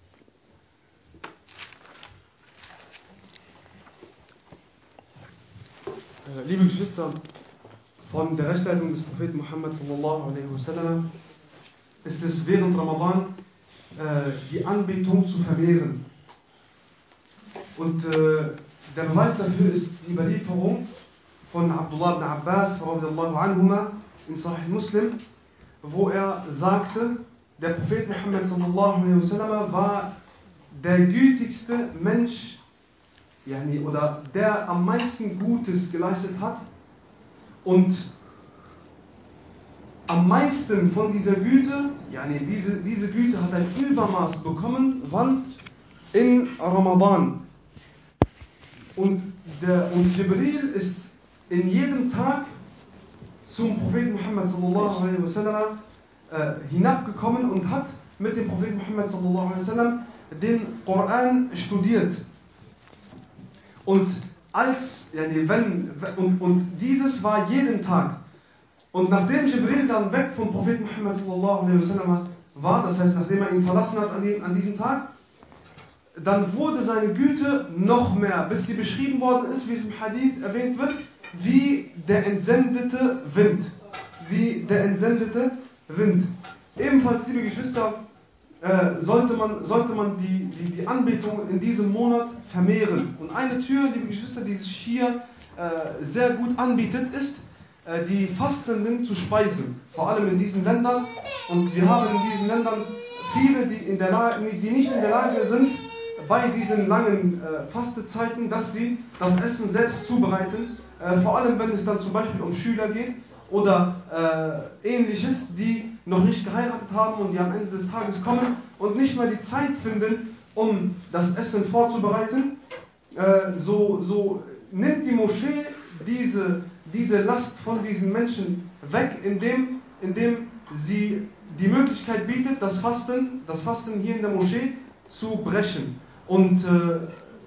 Liebe Geschwister, von der Rechtsleitung des Propheten Muhammad sallallahu alaihi wasallam ist es während Ramadan äh, die Anbetung zu vermehren. Und äh, der Beweis dafür ist die Überlieferung von Abdullah ibn Abbas radiallahu anhuma in Sahih Muslim, wo er sagte, der Prophet Muhammad sallallahu alaihi wasallam war der gütigste Mensch, yani, oder der am meisten Gutes geleistet hat, und am meisten von dieser Güte, yani diese, diese Güte hat ein Übermaß bekommen, wann? In Ramadan. Und, der, und Jibril ist in jedem Tag zum Propheten Muhammad sallallahu alaihi wasallam äh, hinabgekommen und hat mit dem Propheten Muhammad sallallahu alaihi wasallam den Koran studiert. Und als, yani wenn, und, und dieses war jeden Tag. Und nachdem Jibril dann weg vom Propheten Muhammad sallallahu alaihi wasallam war, das heißt nachdem er ihn verlassen hat an, dem, an diesem Tag, dann wurde seine Güte noch mehr, bis sie beschrieben worden ist, wie es im Hadith erwähnt wird, wie der entsendete Wind. Wie der entsendete Wind. Ebenfalls, liebe Geschwister, äh, sollte man, sollte man die, die, die Anbetung in diesem Monat vermehren. Und eine Tür, liebe Geschwister, die sich hier äh, sehr gut anbietet, ist, äh, die Fastenden zu speisen. Vor allem in diesen Ländern. Und wir haben in diesen Ländern viele, die, in der Lage, die nicht in der Lage sind, bei diesen langen äh, Fastezeiten, dass sie das Essen selbst zubereiten. Äh, vor allem, wenn es dann zum Beispiel um Schüler geht oder äh, ähnliches, die noch nicht geheiratet haben und die am Ende des Tages kommen und nicht mal die Zeit finden, um das Essen vorzubereiten. Äh, so, so nimmt die Moschee diese, diese Last von diesen Menschen weg, indem, indem sie die Möglichkeit bietet, das Fasten, das Fasten hier in der Moschee zu brechen. Und äh,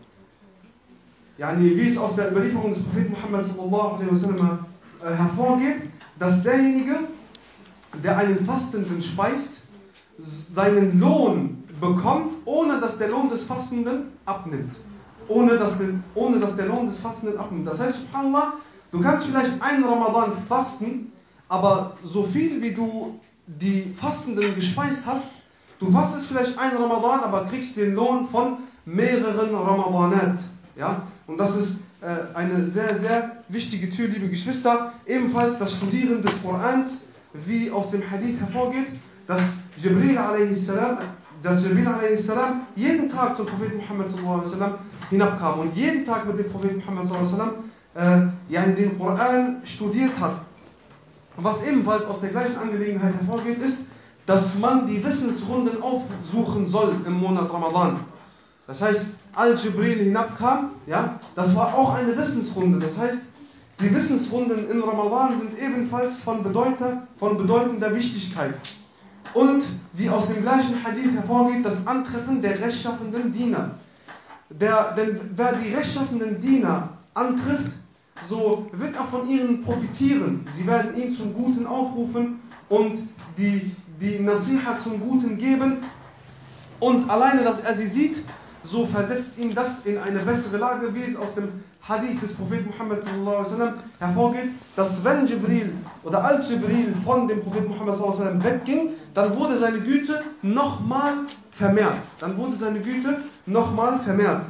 yani, wie es aus der Überlieferung des Propheten Muhammad sallallahu alaihi wasallam äh, hervorgeht, dass derjenige, der einen Fastenden speist, seinen Lohn bekommt, ohne dass der Lohn des Fastenden abnimmt. Ohne dass, der, ohne dass der Lohn des Fastenden abnimmt. Das heißt, subhanallah, du kannst vielleicht einen Ramadan fasten, aber so viel wie du die Fastenden gespeist hast, du fastest vielleicht einen Ramadan, aber kriegst den Lohn von mehreren Ramadanat. Ja? Und das ist äh, eine sehr, sehr wichtige Tür, liebe Geschwister. Ebenfalls das Studieren des Korans, wie aus dem Hadith hervorgeht, dass Jibril a.s., dass Jibril a.s. jeden Tag zum Propheten Muhammad sallallahu alaihi wasallam hinabkam und jeden Tag mit dem Propheten Muhammad sallallahu alaihi wasallam äh, ja, den Koran studiert hat. Was ebenfalls aus der gleichen Angelegenheit hervorgeht, ist, dass man die Wissensrunden aufsuchen soll im Monat Ramadan. Das heißt, als Jibril hinabkam, ja, das war auch eine Wissensrunde. Das heißt, die Wissensrunden in Ramadan sind ebenfalls von, Bedeuter, von bedeutender Wichtigkeit. Und wie aus dem gleichen Hadith hervorgeht, das Antreffen der rechtschaffenden Diener. der, denn wer die rechtschaffenen Diener antrifft, so wird er von ihnen profitieren. Sie werden ihn zum Guten aufrufen und die, die Nasiha zum Guten geben. Und alleine, dass er sie sieht, so versetzt ihn das in eine bessere Lage, wie es aus dem Hadith des Propheten Muhammad sallallahu alaihi wasallam hervorgeht, dass wenn Jibril oder als Jibril von dem Propheten Muhammad sallallahu alaihi wasallam wegging, dann wurde seine Güte nochmal vermehrt. Dann wurde seine Güte nochmal vermehrt.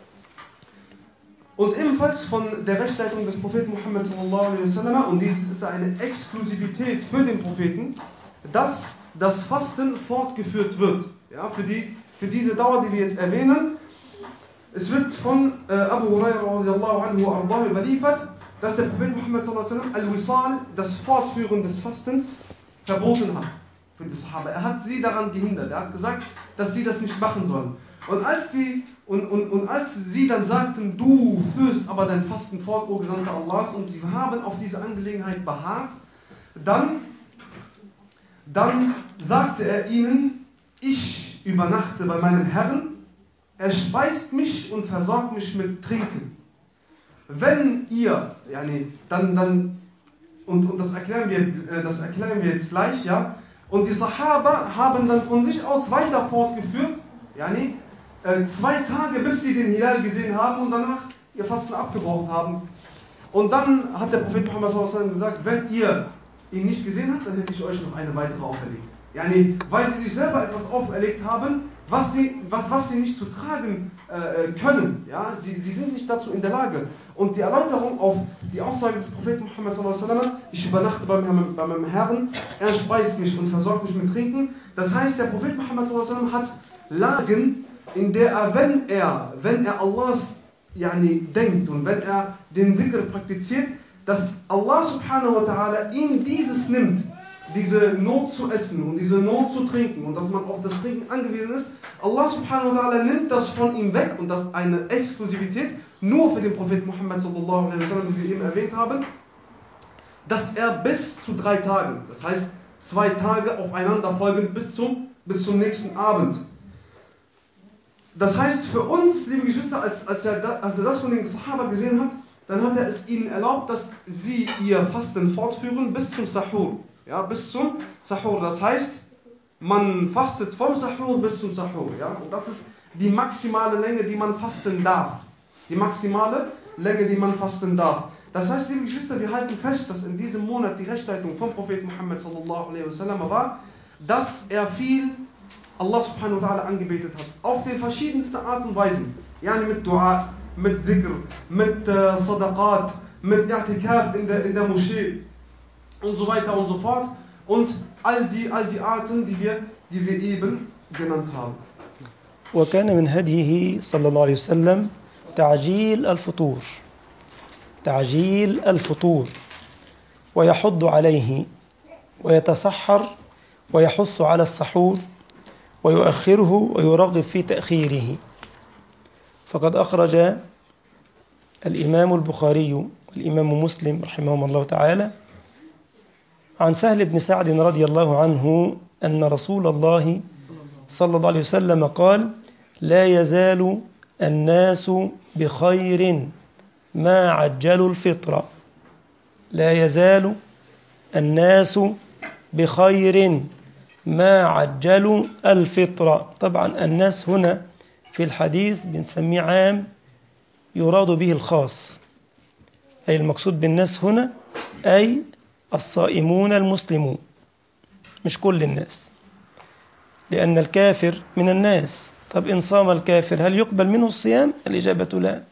Und ebenfalls von der Rechtsleitung des Propheten Muhammad sallallahu alaihi wasallam, und dies ist eine Exklusivität für den Propheten, dass das Fasten fortgeführt wird. Ja, für, die, für diese Dauer, die wir jetzt erwähnen. Es wird von äh, Abu Hurairah radiallahu anhu ardahu überliefert, dass der Prophet Muhammad sallallahu alaihi wasallam al-Wisal, das Fortführen des Fastens, verboten hat für die Sahaba. Er hat sie daran gehindert. Er hat gesagt, dass sie das nicht machen sollen. Und als, die, und, und, und als sie dann sagten, du führst aber dein Fasten fort, o Gesandter Allahs, und sie haben auf diese Angelegenheit beharrt, dann, dann sagte er ihnen, ich übernachte bei meinem Herrn, er speist mich und versorgt mich mit Trinken. Wenn ihr, yani, dann, dann, und, und das, erklären wir, das erklären wir jetzt gleich, ja, und die Sahaba haben dann von sich aus weiter fortgeführt, yani, äh, zwei Tage, bis sie den Hilal gesehen haben und danach ihr Fasten abgebrochen haben. Und dann hat der Prophet Muhammad sallallahu alaihi wasallam gesagt, wenn ihr ihn nicht gesehen habt, dann hätte ich euch noch eine weitere auferlegt. Yani, weil sie sich selber etwas auferlegt haben, was sie, was, was sie nicht zu tragen äh, können. Ja? Sie, sie sind nicht dazu in der Lage. Und die Erläuterung auf die Aussage des Propheten Muhammad sallallahu alaihi wasallam, ich übernachte bei meinem, bei meinem Herrn, er speist mich und versorgt mich mit Trinken. Das heißt, der Prophet Muhammad sallallahu alaihi wasallam hat Lagen, in der er, wenn er, wenn er Allahs yani, denkt und wenn er den Dhikr praktiziert, dass Allah subhanahu wa ta'ala ihm dieses nimmt, diese Not zu essen und diese Not zu trinken und dass man auf das Trinken angewiesen ist. Allah subhanahu wa ta'ala nimmt das von ihm weg und das ist eine Exklusivität nur für den Propheten Muhammad sallallahu alaihi wasallam, wie Sie eben erwähnt haben, dass er bis zu drei Tagen, das heißt zwei Tage aufeinander folgend bis zum, bis zum nächsten Abend. Das heißt für uns, liebe Geschwister, als, als, er, als er das von den Sahaba gesehen hat, dann hat er es ihnen erlaubt, dass sie ihr Fasten fortführen bis zum Sahur. Ja, bis zum Sahur. Das heißt, man fastet vom Sahur bis zum Sahur. Ja? Und das ist die maximale Länge, die man fasten darf. Die maximale Länge, die man fasten darf. Das heißt, liebe Geschwister, wir halten fest, dass in diesem Monat die Rechtsleitung vom Propheten Muhammad sallallahu alaihi wasallam war, dass er viel Allah subhanahu wa ta'ala angebetet hat. Auf den verschiedensten Art und Weisen. Yani mit Dua, mit Dhikr, mit äh, Sadaqat, mit I'tikaf in der, in der Moschee und so weiter und so fort. Und all die, all die Arten, die wir, die wir eben genannt haben. وكان من هديه صلى الله عليه وسلم تعجيل الفطور تعجيل الفطور ويحض عليه ويتسحر ويحث على السحور ويؤخره ويرغب في تأخيره. فقد أخرج الإمام البخاري والإمام مسلم رحمهما الله تعالى عن سهل بن سعد رضي الله عنه أن رسول الله صلى الله عليه وسلم قال: لا يزال الناس بخير ما عجلوا الفطر. لا يزال الناس بخير ما عجلوا الفطر. طبعا الناس هنا في الحديث بنسميه عام يراد به الخاص، أي المقصود بالناس هنا أي الصائمون المسلمون، مش كل الناس، لأن الكافر من الناس. طب إن صام الكافر هل يقبل منه الصيام؟ الإجابة لا،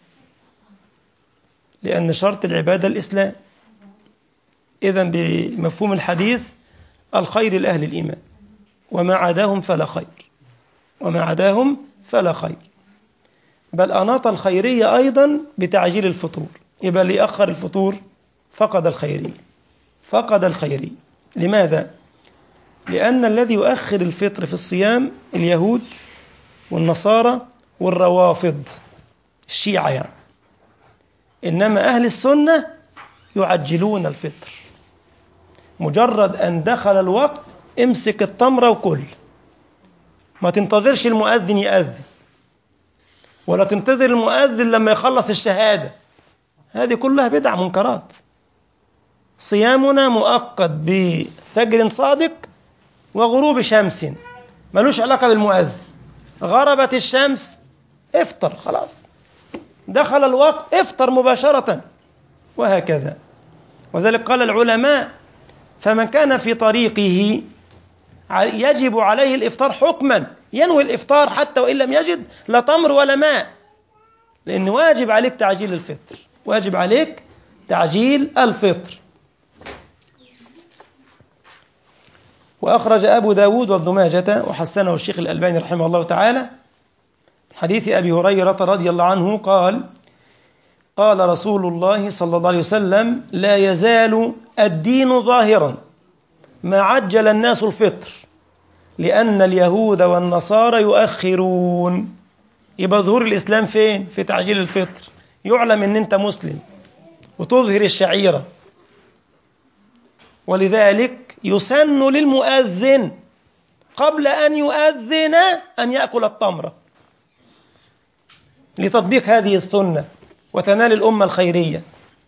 لأن شرط العبادة الإسلام. إذن بمفهوم الحديث الخير لأهل الإيمان، وما عداهم فلا خير، وما عداهم فلا خير. بل أناط الخيرية أيضا بتعجيل الفطور، يبقى اللي يأخر الفطور فقد الخيرية، فقد الخيرية. لماذا؟ لأن الذي يؤخر الفطر في الصيام اليهود والنصارى والروافض، الشيعة يعني. إنما أهل السنة يعجلون الفطر، مجرد أن دخل الوقت امسك التمرة وكل، ما تنتظرش المؤذن يأذن، ولا تنتظر المؤذن لما يخلص الشهادة. هذه كلها بدع منكرات. صيامنا مؤقت بفجر صادق وغروب شمس، ملوش علاقة بالمؤذن. غربت الشمس افطر خلاص، دخل الوقت افطر مباشرة، وهكذا. وذلك قال العلماء: فمن كان في طريقه يجب عليه الإفطار حكما، ينوي الإفطار حتى وإن لم يجد لا تمر ولا ماء، لأن واجب عليك تعجيل الفطر، واجب عليك تعجيل الفطر. وأخرج أبو داود وابن ماجة وحسنه الشيخ الألباني رحمه الله تعالى حديث أبي هريرة رضي الله عنه قال: قال رسول الله صلى الله عليه وسلم: لا يزال الدين ظاهرا ما عجل الناس الفطر، لأن اليهود والنصارى يؤخرون. يبقى ظهور الإسلام فين؟ في تعجيل الفطر. يعلم أن أنت مسلم وتظهر الشعيرة. ولذلك يسن للمؤذن قبل أن يؤذن أن يأكل التمرة لتطبيق هذه السنة وتنال الأمة الخيرية.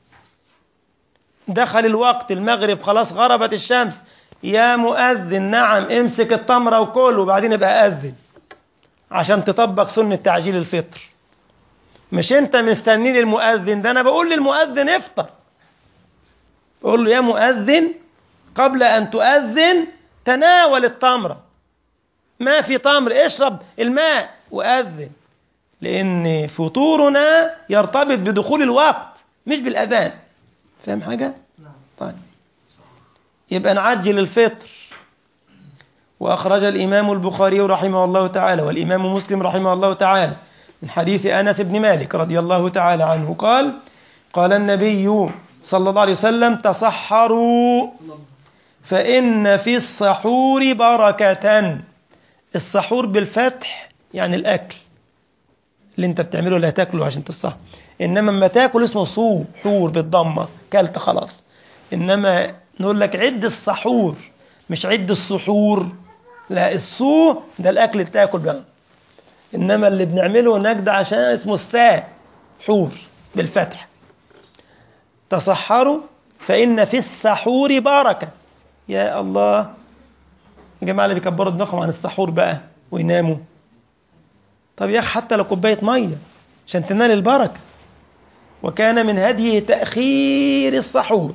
دخل الوقت، المغرب خلاص، غربت الشمس، يا مؤذن نعم امسك التمرة وكل، وبعدين ابقى أذن عشان تطبق سنة تعجيل الفطر. مش انت مستنين المؤذن، ده انا بقول للمؤذن افطر، بقول له يا مؤذن قبل أن تؤذن تناول التمرة، ما في تمر اشرب الماء وأذن، لأن فطورنا يرتبط بدخول الوقت مش بالأذان. فاهم حاجة؟ طيب، يبقى نعجل الفطر. وأخرج الإمام البخاري رحمه الله تعالى والإمام مسلم رحمه الله تعالى من حديث أنس بن مالك رضي الله تعالى عنه قال: قال النبي صلى الله عليه وسلم: تصحروا فإن في السحور بركة. السحور بالفتح يعني الأكل اللي انت بتعمله اللي هتاكله عشان تصحى. إنما لما تاكل اسمه صو حور بالضمة، كلت خلاص. إنما نقول لك عد السحور مش عد السحور، لا، الصو ده الأكل اللي تاكل بقى. إنما اللي بنعمله هناك ده عشان اسمه السا حور بالفتح. تصحروا فإن في السحور بركة. يا الله، الجماعة اللي بيكبروا دماغهم عن السحور بقى ويناموا. طب يا أخي حتى لو كوباية مية عشان تنال البركة. وكان من هديه تأخير السحور.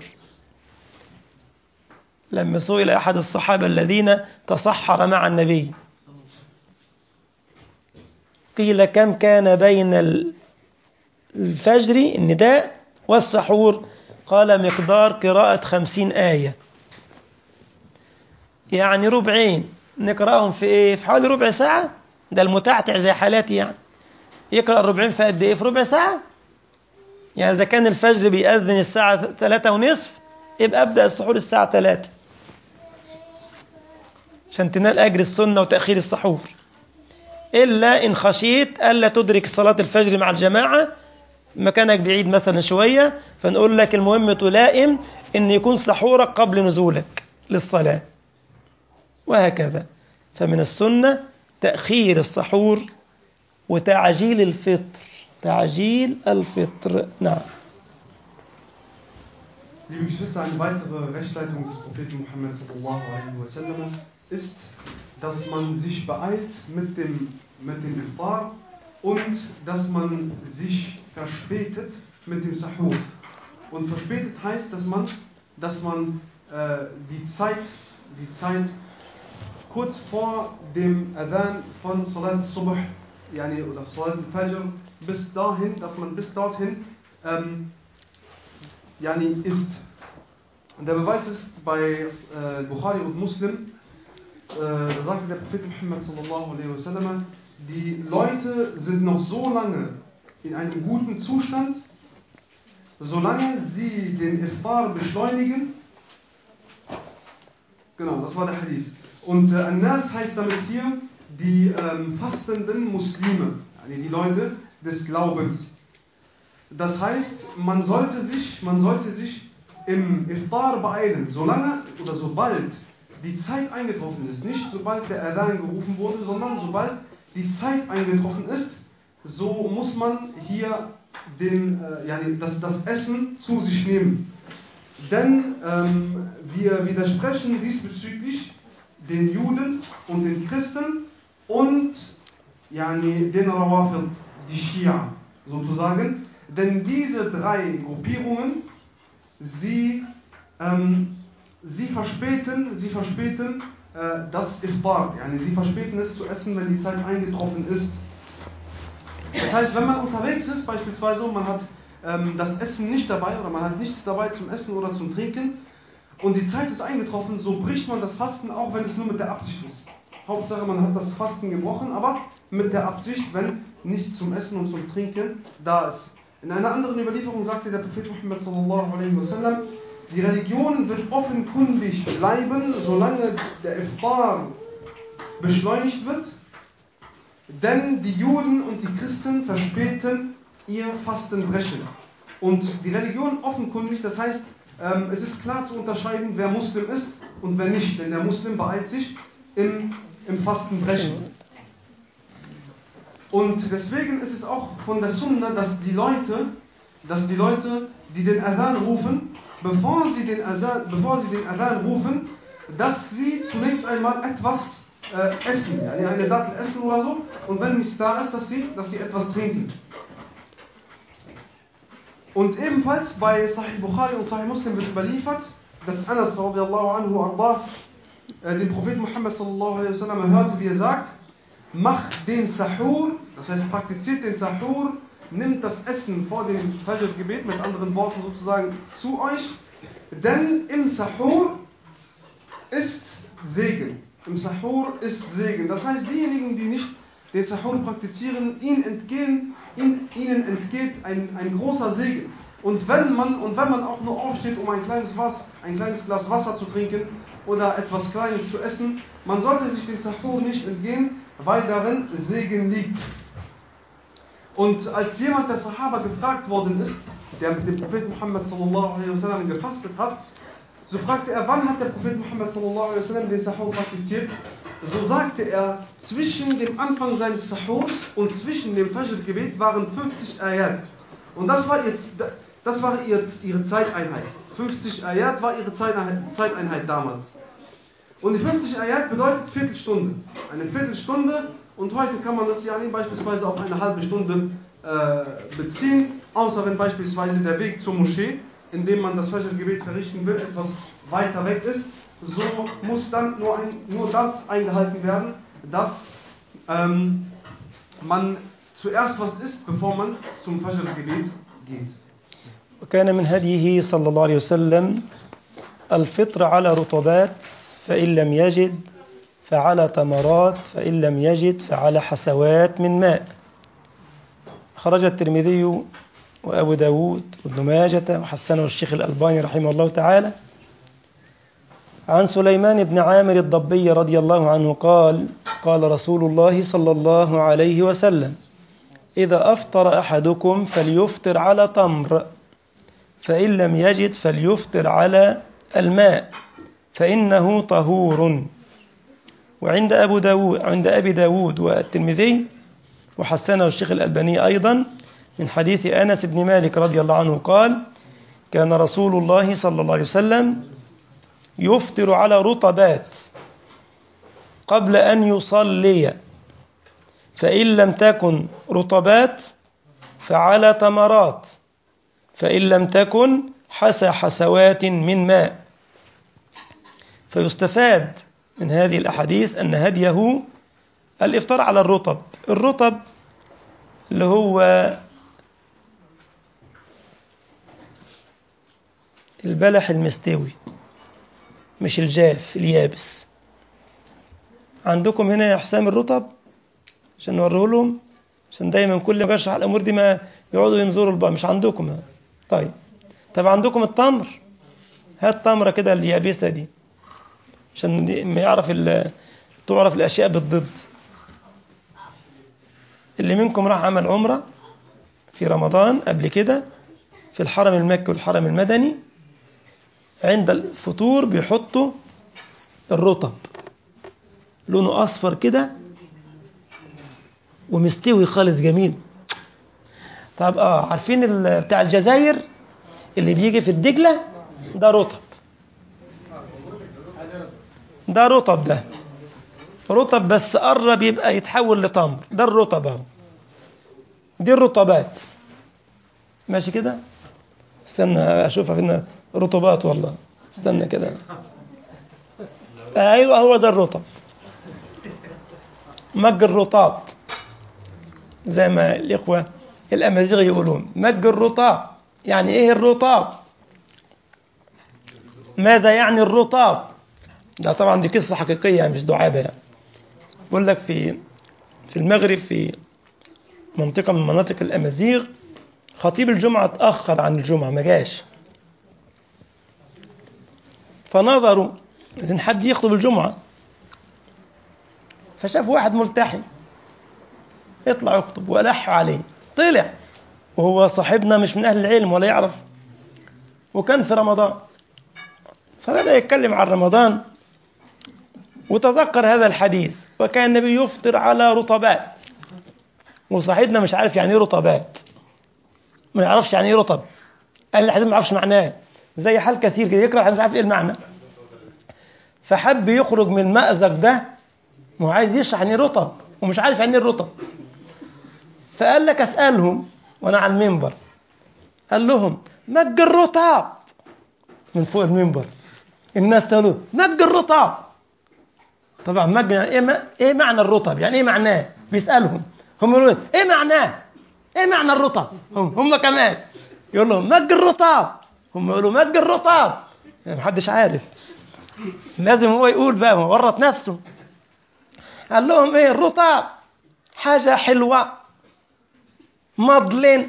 لما سئل أحد الصحابة الذين تصحر مع النبي قيل: كم كان بين الفجر النداء والسحور؟ قال: مقدار قراءة خمسين آية، يعني ربعين نقرأهم في إيه؟ في حوالي ربع ساعة. ده المتعتع زي حالاتي يعني يقرأ الربعين في قد إيه؟ في ربع ساعة. يعني إذا كان الفجر بيأذن الساعة ثلاثة ونصف، يبقى أبدأ السحور الساعة ثلاثة عشان تنال أجر السنة وتأخير السحور. إلا إن خشيت ألا تدرك صلاة الفجر مع الجماعة، مكانك بعيد مثلا شوية، فنقول لك المهم تلائم إن يكون سحورك قبل نزولك للصلاة، وهكذا. فمن السنة تأخير السحور وتعجيل الفطر. تعجيل الفطر. نعم. Liebe Geschwister, eine weitere Rechtsleitung des Propheten Muhammad sallallahu alaihi wasallam ist, dass man sich beeilt mit dem, mit dem Iftar und dass man sich verspätet mit dem Sahur. Und verspätet heißt, dass man, dass man äh, die Zeit, die Zeit kurz vor dem Adhan von Salat al-Subh, yani, oder Salat al-Fajr, bis dahin, dass man bis dorthin ähm, yani, isst. Und der Beweis ist bei äh, Bukhari und Muslim, äh, da sagte der Prophet Muhammad sallallahu alaihi wasallam: die Leute sind noch so lange in einem guten Zustand, solange sie den Iftar beschleunigen. Genau, das war der Hadith. Und äh, An-Nas heißt damit hier die ähm, fastenden Muslime, also die Leute des Glaubens. Das heißt, man sollte sich, man sollte sich im Iftar beeilen, solange oder sobald die Zeit eingetroffen ist. Nicht sobald der Adhan gerufen wurde, sondern sobald die Zeit eingetroffen ist, so muss man hier den, äh, ja, das, das Essen zu sich nehmen. Denn ähm, wir widersprechen diesbezüglich den Juden und den Christen und yani, den Rawafid, die Schia sozusagen. Denn diese drei Gruppierungen, sie, ähm, sie verspäten, sie verspäten äh, das Iftar. Yani, sie verspäten es zu essen, wenn die Zeit eingetroffen ist. Das heißt, wenn man unterwegs ist, beispielsweise, und man hat ähm, das Essen nicht dabei oder man hat nichts dabei zum Essen oder zum Trinken und die Zeit ist eingetroffen, so bricht man das Fasten, auch wenn es nur mit der Absicht ist. Hauptsache, man hat das Fasten gebrochen, aber mit der Absicht, wenn nichts zum Essen und zum Trinken da ist. In einer anderen Überlieferung sagte der Prophet Muhammad sallallahu alaihi wasallam, die Religion wird offenkundig bleiben, solange der Iftar beschleunigt wird. Denn die Juden und die Christen verspäten ihr Fastenbrechen. Und die Religion offenkundig, das heißt, ähm, es ist klar zu unterscheiden, wer Muslim ist und wer nicht. Denn der Muslim beeilt sich im, im Fastenbrechen. Und deswegen ist es auch von der Sunna, dass die Leute, dass die Leute, die den Adhan rufen, bevor sie den Adhan, bevor sie den Adhan rufen, dass sie zunächst einmal etwas Äh, essen, ja, eine Dattel essen oder so, und wenn nichts da ist, dass sie, dass sie etwas trinken. Und ebenfalls bei Sahih Bukhari und Sahih Muslim wird überliefert, dass Anas radiallahu anhu ardah äh, den Propheten Muhammad sallallahu alaihi wasallam hörte, wie er sagt, macht den Sahur, das heißt praktiziert den Sahur, nimmt das Essen vor dem Fajr-Gebet, mit anderen Worten sozusagen, zu euch, denn im Sahur ist Segen. Im Sahur ist Segen. Das heißt, diejenigen, die nicht den Sahur praktizieren, ihnen, entgehen, ihnen, ihnen entgeht ein, ein großer Segen. Und wenn man und wenn man auch nur aufsteht, um ein kleines, Wasser, ein kleines Glas Wasser zu trinken oder etwas Kleines zu essen, man sollte sich den Sahur nicht entgehen, weil darin Segen liegt. Und als jemand der Sahaba gefragt worden ist, der mit dem Propheten Muhammad sallallahu alaihi wasallam gefastet hat, so fragte er, wann hat der Prophet Muhammad sallallahu alaihi wasallam den Sahur praktiziert? So sagte er, zwischen dem Anfang seines Sahurs und zwischen dem Fajr-Gebet waren fünfzig Ayat. Und das war, jetzt, das war jetzt ihre Zeiteinheit. fünfzig Ayat war ihre Zeiteinheit damals. Und die fünfzig Ayat bedeutet Viertelstunde. Eine Viertelstunde, und heute kann man das ja nicht beispielsweise auf eine halbe Stunde äh, beziehen, außer wenn beispielsweise der Weg zur Moschee, in dem man das Fajr-Gebet verrichten will, etwas weiter weg ist, so muss dann nur, ein, nur das eingehalten werden, dass ähm, man zuerst was isst, bevor man zum Fajr-Gebet geht. وكان من هديه صلى الله عليه وسلم الفطر على رطبات فإن لم يجد فعلى تمرات فإن لم يجد فعلى حسوات من ماء. خرج الترمذي وأبو داود وابن ماجة وحسنه الشيخ الألباني رحمه الله تعالى عن سليمان بن عامر الضبي رضي الله عنه قال قال رسول الله صلى الله عليه وسلم إذا أفطر أحدكم فليفطر على تمر فإن لم يجد فليفطر على الماء فإنه طهور. وعند أبو داود عند أبي داود والترمذي وحسنه الشيخ الألباني أيضا من حديث أنس بن مالك رضي الله عنه قال كان رسول الله صلى الله عليه وسلم يفطر على رطبات قبل أن يصلي فإن لم تكن رطبات فعلى تمرات فإن لم تكن حسى حسوات من ماء. فيستفاد من هذه الأحاديث أن هديه الإفطار على الرطب. الرطب اللي هو البلح المستوي مش الجاف اليابس. عندكم هنا يا حسام الرطب عشان نوريه لهم، عشان دايما كل ما بشرح الأمور دي ما يقعدوا ينظروا البقى. مش عندكم؟ طيب طب عندكم التمر؟ هات تمرة كده اليابسة دي عشان ما يعرف تعرف الأشياء بالضد. اللي منكم راح عمل عمرة في رمضان قبل كده في الحرم المكي والحرم المدني، عند الفطور بيحطوا الرطب لونه أصفر كده ومستوي خالص جميل، طب اه عارفين ال- بتاع الجزائر اللي بيجي في الدجلة ده رطب، ده رطب، ده رطب بس قرب يبقى يتحول لتمر، ده الرطب اهو، دي الرطبات. ماشي كده، استنى اشوفها فين رطبات، والله استنى كده. ايوه هو ده الرطب، مج الرطاب زي ما الاخوه الامازيغ يقولون، مج الرطاب. يعني ايه الرطاب؟ ماذا يعني الرطاب؟ ده طبعا دي قصه حقيقيه مش دعابه يعني. بقول لك في في المغرب، في منطقه من مناطق الامازيغ، خطيب الجمعه اتاخر عن الجمعه ما جاش، فنظروا عايزين حد يخطب الجمعه، فشاف واحد ملتحي يطلع يخطب والحوا عليه، طلع وهو صاحبنا مش من اهل العلم ولا يعرف، وكان في رمضان، فبدأ يتكلم عن رمضان وتذكر هذا الحديث، وكان النبي يفطر على رطبات، وصاحبنا مش عارف يعني ايه رطبات، ما يعرفش يعني ايه رطب، قال الحديث ما يعرفش معناه، زي حال كثير كده يقرأ مش عارف ايه المعنى، فحب يخرج من المأزق ده وعايز يشرح يعني ايه رطب ومش عارف يعني ايه الرطب، فقال لك اسألهم وانا على المنبر، قال لهم مج الرطب من فوق المنبر، الناس تقولوا مج الرطب. طبعا مج يعني ايه، ما ايه معنى الرطب، يعني ايه معناه، بيسالهم، هم يقولوا ايه معناه، ايه معنى الرطب، هم, هم كمان يقول لهم مج الرطب، هم يقولوا مج الرطب، يعني محدش عارف، لازم هو يقول بقى، ما ورط نفسه. قال لهم ايه الرطب؟ حاجه حلوه مضلين.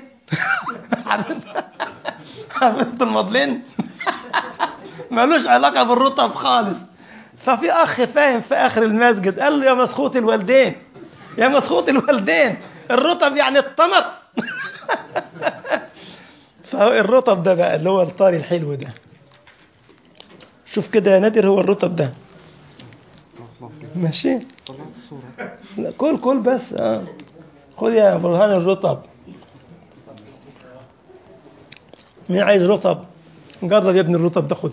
عرفت المضلين؟ مالوش علاقه بالرطب خالص. ففي اخ فاهم في اخر المسجد قال له يا مسخوط الوالدين، يا مسخوط الوالدين، الرطب يعني التمر. فالرطب ده بقى اللي هو الطاري الحلو ده، شوف كده يا نادر، هو الرطب ده ماشي. طلعت الصورة. لا كل كل بس آه. خد يا برهان الرطب، مين عايز رطب؟ جرب يا ابن الرطب ده، خد.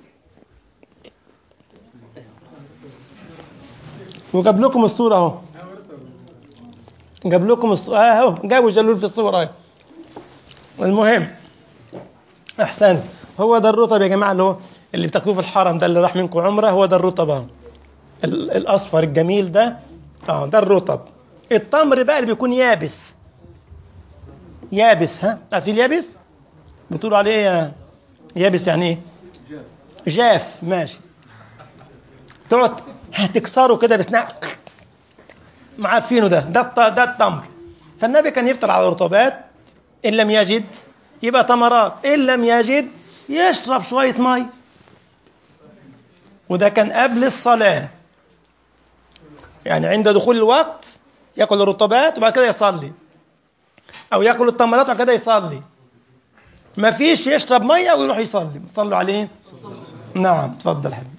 وجاب لكم الصورة اهو، جاب لكم الصورة اهو، جابوا جلول في الصورة اهي. المهم احسن، هو ده الرطب يا جماعة، اللي هو اللي بتاكلوه في الحرم ده، اللي راح منكم عمره، هو ده الرطب اهو، ال- الاصفر الجميل ده اه، ده الرطب. التمر بقى اللي بيكون يابس، يابس، ها عارفين اليابس بتقولوا عليه يا- يابس يعني ايه؟ جاف، ماشي. تقعد هتكسره كده بسناء، ما عارفينه ده، ده الط- ده التمر. فالنبي كان يفطر على رطبات، ان لم يجد يبقى تمرات، ان لم يجد يشرب شويه مي، وده كان قبل الصلاه، يعني عند دخول الوقت ياكل الرطبات وبعد كده يصلي، او ياكل التمرات وبعد كده يصلي، ما فيش يشرب ميه ويروح يصلي. صلوا عليه. نعم تفضل حبيبي.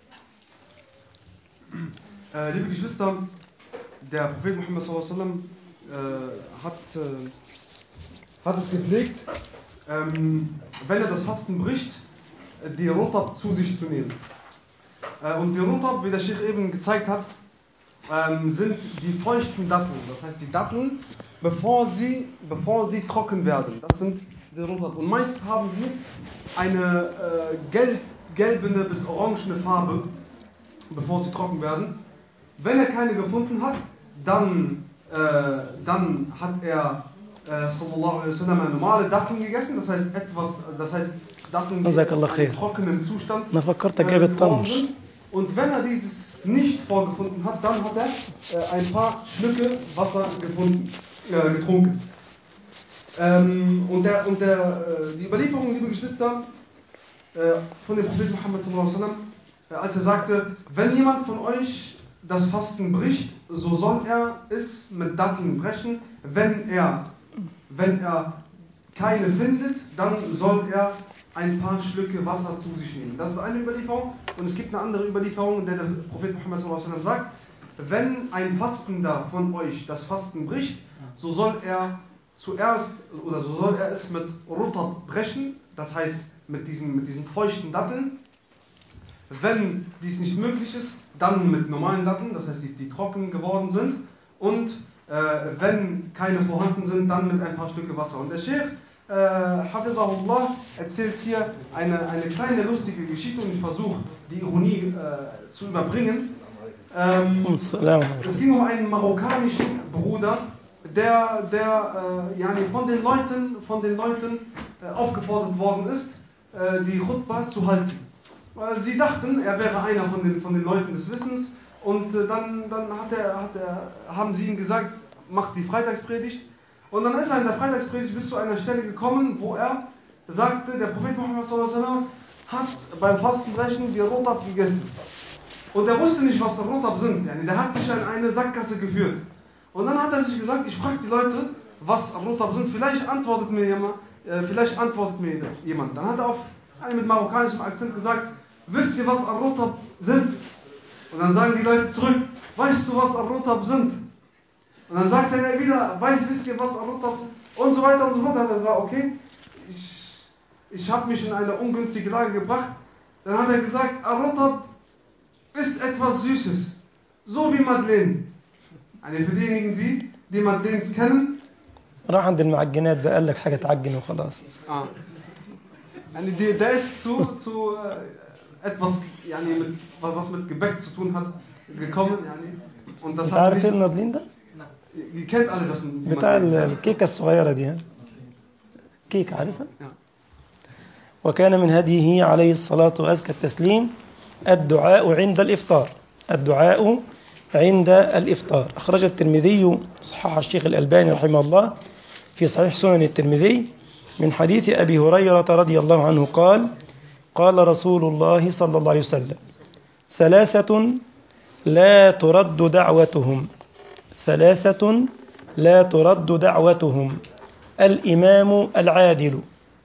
Äh, liebe Geschwister, der Prophet Muhammad sallallahu alaihi wasallam äh, hat, äh, hat es gepflegt, ähm, wenn er das Fasten bricht, die Rotab zu sich zu nehmen. Äh, und die Rotab, wie der Sheikh eben gezeigt hat, ähm, sind die feuchten Datteln. Das heißt, die Datteln, bevor sie, bevor sie trocken werden. Das sind die Rotab. Und meist haben sie eine äh, gelb, gelbene bis orangene Farbe, bevor sie trocken werden. Wenn er keine gefunden hat, dann, äh, dann hat er äh, sallallahu alaihi wasallam normale Datteln gegessen, das heißt etwas, das heißt Datteln, die in einem trockenen Zustand äh, geworden sind. Und wenn er dieses nicht vorgefunden hat, dann hat er äh, ein paar Schlücke Wasser gefunden, äh, getrunken. Ähm, und der, und der, äh, die Überlieferung, liebe Geschwister, äh, von dem Propheten Muhammad sallallahu alaihi wasallam, äh, als er sagte, wenn jemand von euch das Fasten bricht, so soll er es mit Datteln brechen. Wenn er, wenn er keine findet, dann soll er ein paar Schlücke Wasser zu sich nehmen. Das ist eine Überlieferung. Und es gibt eine andere Überlieferung, in der der Prophet Muhammad sallallahu alaihi wasallam sagt, wenn ein Fastender von euch das Fasten bricht, so soll er zuerst, oder so soll er es mit Rutab brechen, das heißt mit diesen, mit diesen feuchten Datteln. Wenn dies nicht möglich ist, dann mit normalen Datteln, das heißt die, die trocken geworden sind. Und äh, wenn keine vorhanden sind, dann mit ein paar Stücke Wasser. Und der Sheikh, äh, Hafizahullah, erzählt hier eine, eine kleine lustige Geschichte und ich versuche die Ironie äh, zu überbringen. Ähm, es ging um einen marokkanischen Bruder, der, der äh, yani von den Leuten, von den Leuten äh, aufgefordert worden ist, äh, die Khutbah zu halten. Weil sie dachten, er wäre einer von den, von den Leuten des Wissens und äh, dann, dann hat er, hat er, haben sie ihm gesagt, mach die Freitagspredigt. Und dann ist er in der Freitagspredigt bis zu einer Stelle gekommen, wo er sagte, der Prophet Muhammad sallallahu alaihi wasallam hat beim Fastenbrechen die Rotab gegessen. Und er wusste nicht, was Rotab sind. Yani der hat sich in eine Sackgasse geführt. Und dann hat er sich gesagt, ich frage die Leute, was Rotab sind. Vielleicht antwortet mir jemand, äh, vielleicht antwortet mir jemand. Dann hat er auf einen mit marokkanischem Akzent gesagt, wisst ihr, was Rotab sind? Und dann sagen die Leute zurück, weißt du, was Rotab sind? Und dann sagt er wieder, weißt, wisst ihr, was Rotab sind? Und so weiter und so fort. Dann hat er gesagt, okay, ich, ich habe mich in eine ungünstige Lage gebracht. Dann hat er gesagt, Rotab ist etwas Süßes, so wie Madeleine. يعني für diejenigen, die die Madeleines kennen. راح عند المعجنات بقى قال لك حاجة تعجن وخلاص. Ah. يعني die, der ist zu, zu äh, etwas, يعني mit, was mit Gebäck zu tun hat, gekommen. يعني. Und das انت hat عارف nicht, ايه المادلين ده؟ ihr kennt alle das. بتاع الكيكة الصغيرة دي ها؟ كيكة عارفها؟ Ja. وكان من هديه عليه الصلاة وأزكى التسليم الدعاء عند الإفطار. الدعاء عند الإفطار. أخرج الترمذي صححه الشيخ الألباني رحمه الله في صحيح سنن الترمذي من حديث أبي هريرة رضي الله عنه قال قال رسول الله صلى الله عليه وسلم ثلاثة لا ترد دعوتهم ثلاثة لا ترد دعوتهم الإمام العادل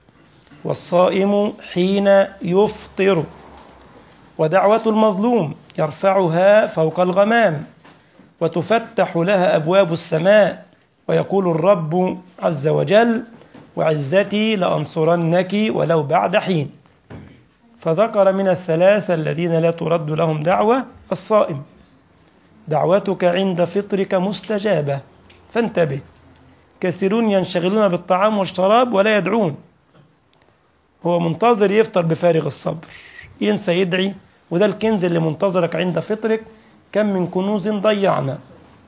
والصائم حين يفطر ودعوة المظلوم يرفعها فوق الغمام وتفتح لها أبواب السماء ويقول الرب عز وجل وعزتي لأنصرنك ولو بعد حين. فذكر من الثلاثة الذين لا ترد لهم دعوة الصائم دعوتك عند فطرك مستجابة فانتبه كثيرون ينشغلون بالطعام والشراب ولا يدعون هو منتظر يفطر بفارغ الصبر ينسى يدعي وده الكنز اللي منتظرك عند فطرك كم من كنوز ضيعنا.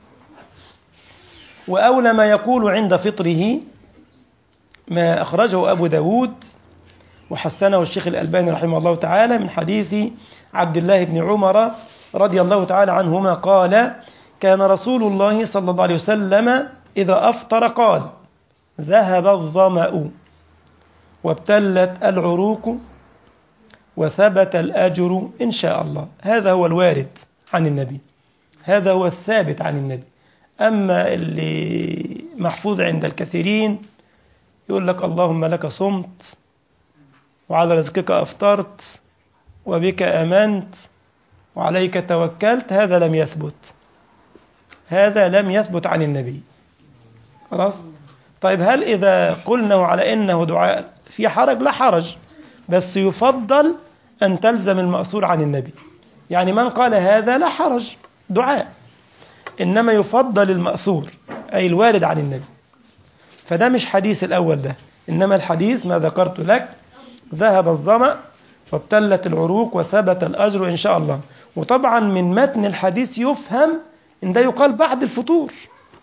وأولى ما يقول عند فطره ما أخرجه أبو داود وحسنه الشيخ الألباني رحمه الله تعالى من حديث عبد الله بن عمر رضي الله تعالى عنهما قال كان رسول الله صلى الله عليه وسلم إذا أفطر قال ذهب الظمأ وابتلت العروق وثبت الأجر إن شاء الله. هذا هو الوارد عن النبي هذا هو الثابت عن النبي. أما اللي محفوظ عند الكثيرين يقول لك اللهم لك صمت وعلى رزقك أفطرت وبك أمنت وعليك توكلت هذا لم يثبت هذا لم يثبت عن النبي. خلاص. طيب هل إذا قلنا على إنه دعاء في حرج؟ لا حرج بس يفضل أن تلزم المأثور عن النبي. يعني من قال هذا لا حرج دعاء إنما يفضل المأثور أي الوارد عن النبي. فده مش حديث الأول ده إنما الحديث ما ذكرت لك ذهب الظمأ وابتلت العروق وثبت الأجر إن شاء الله. وطبعا من متن الحديث يفهم إن ده يقال بعد الفطور.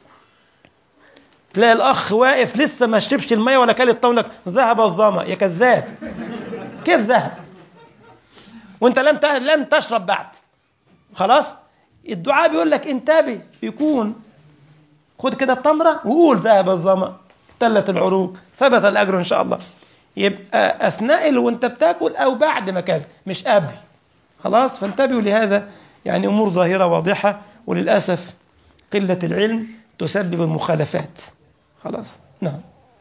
تلاقي الأخ واقف لسه ما شربش المية ولا كل الطاولة ذهب الظمأ يا كذاب كيف ذهب وانت لم لم تشرب بعد. خلاص الدعاء بيقول لك انتبه يكون خد كده التمرة وقول ذهب الظمأ تلت العروق ثبت الأجر إن شاء الله. يبقى أثناء اللي وانت بتاكل أو بعد ما كل مش قبل. خلاص فانتبهوا لهذا يعني أمور ظاهرة واضحة وللأسف قلة العلم تسبب المخالفات. خلاص نعم.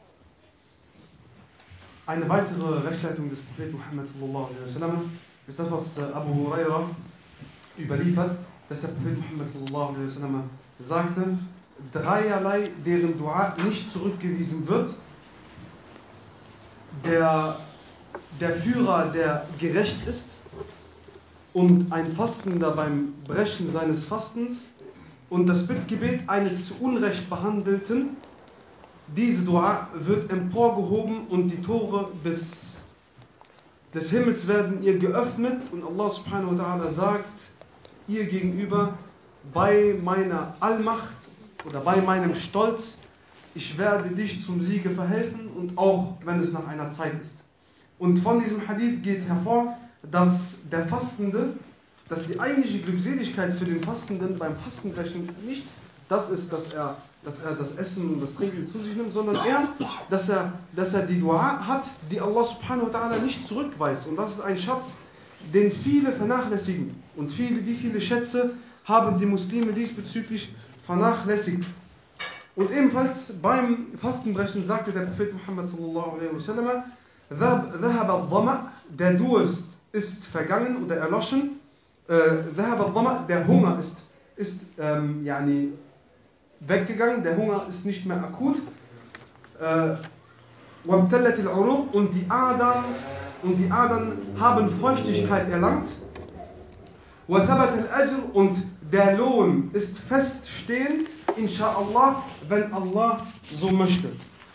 Eine weitere Rechtsleitung des Propheten Muhammad sallallahu alaihi wasallam ist das, was Abu Huraira überliefert, dass der Prophet Muhammad sallallahu alaihi wasallam sagte, dreierlei, deren Dua nicht zurückgewiesen wird. Der, der Führer, der gerecht ist und ein Fastender beim Brechen seines Fastens und das Bittgebet eines zu Unrecht Behandelten, diese Dua wird emporgehoben und die Tore bis des Himmels werden ihr geöffnet und Allah subhanahu wa ta'ala sagt ihr gegenüber, bei meiner Allmacht oder bei meinem Stolz, ich werde dich zum Siege verhelfen und auch wenn es nach einer Zeit ist. Und von diesem Hadith geht hervor, dass der Fastende, dass die eigentliche Glückseligkeit für den Fastenden beim Fastenbrechen nicht das ist, dass er, dass er das Essen und das Trinken zu sich nimmt, sondern eher, dass er, dass er die Dua hat, die Allah subhanahu wa ta'ala nicht zurückweist. Und das ist ein Schatz, den viele vernachlässigen. Und viele, wie viele Schätze haben die Muslime diesbezüglich vernachlässigt. Und ebenfalls beim Fastenbrechen sagte der Prophet Muhammad sallallahu alaihi wasallam, ذهب الظمأ, der Durst ist vergangen oder erloschen, ذهب الظمأ, der Hunger ist, ist ähm, yani, weggegangen, der Hunger ist nicht mehr akut, وابتلت العروق, und die Adern und die Adern haben Feuchtigkeit erlangt, وثبت الأجر, und der Lohn ist feststehend, inshallah, wenn Allah so möchte.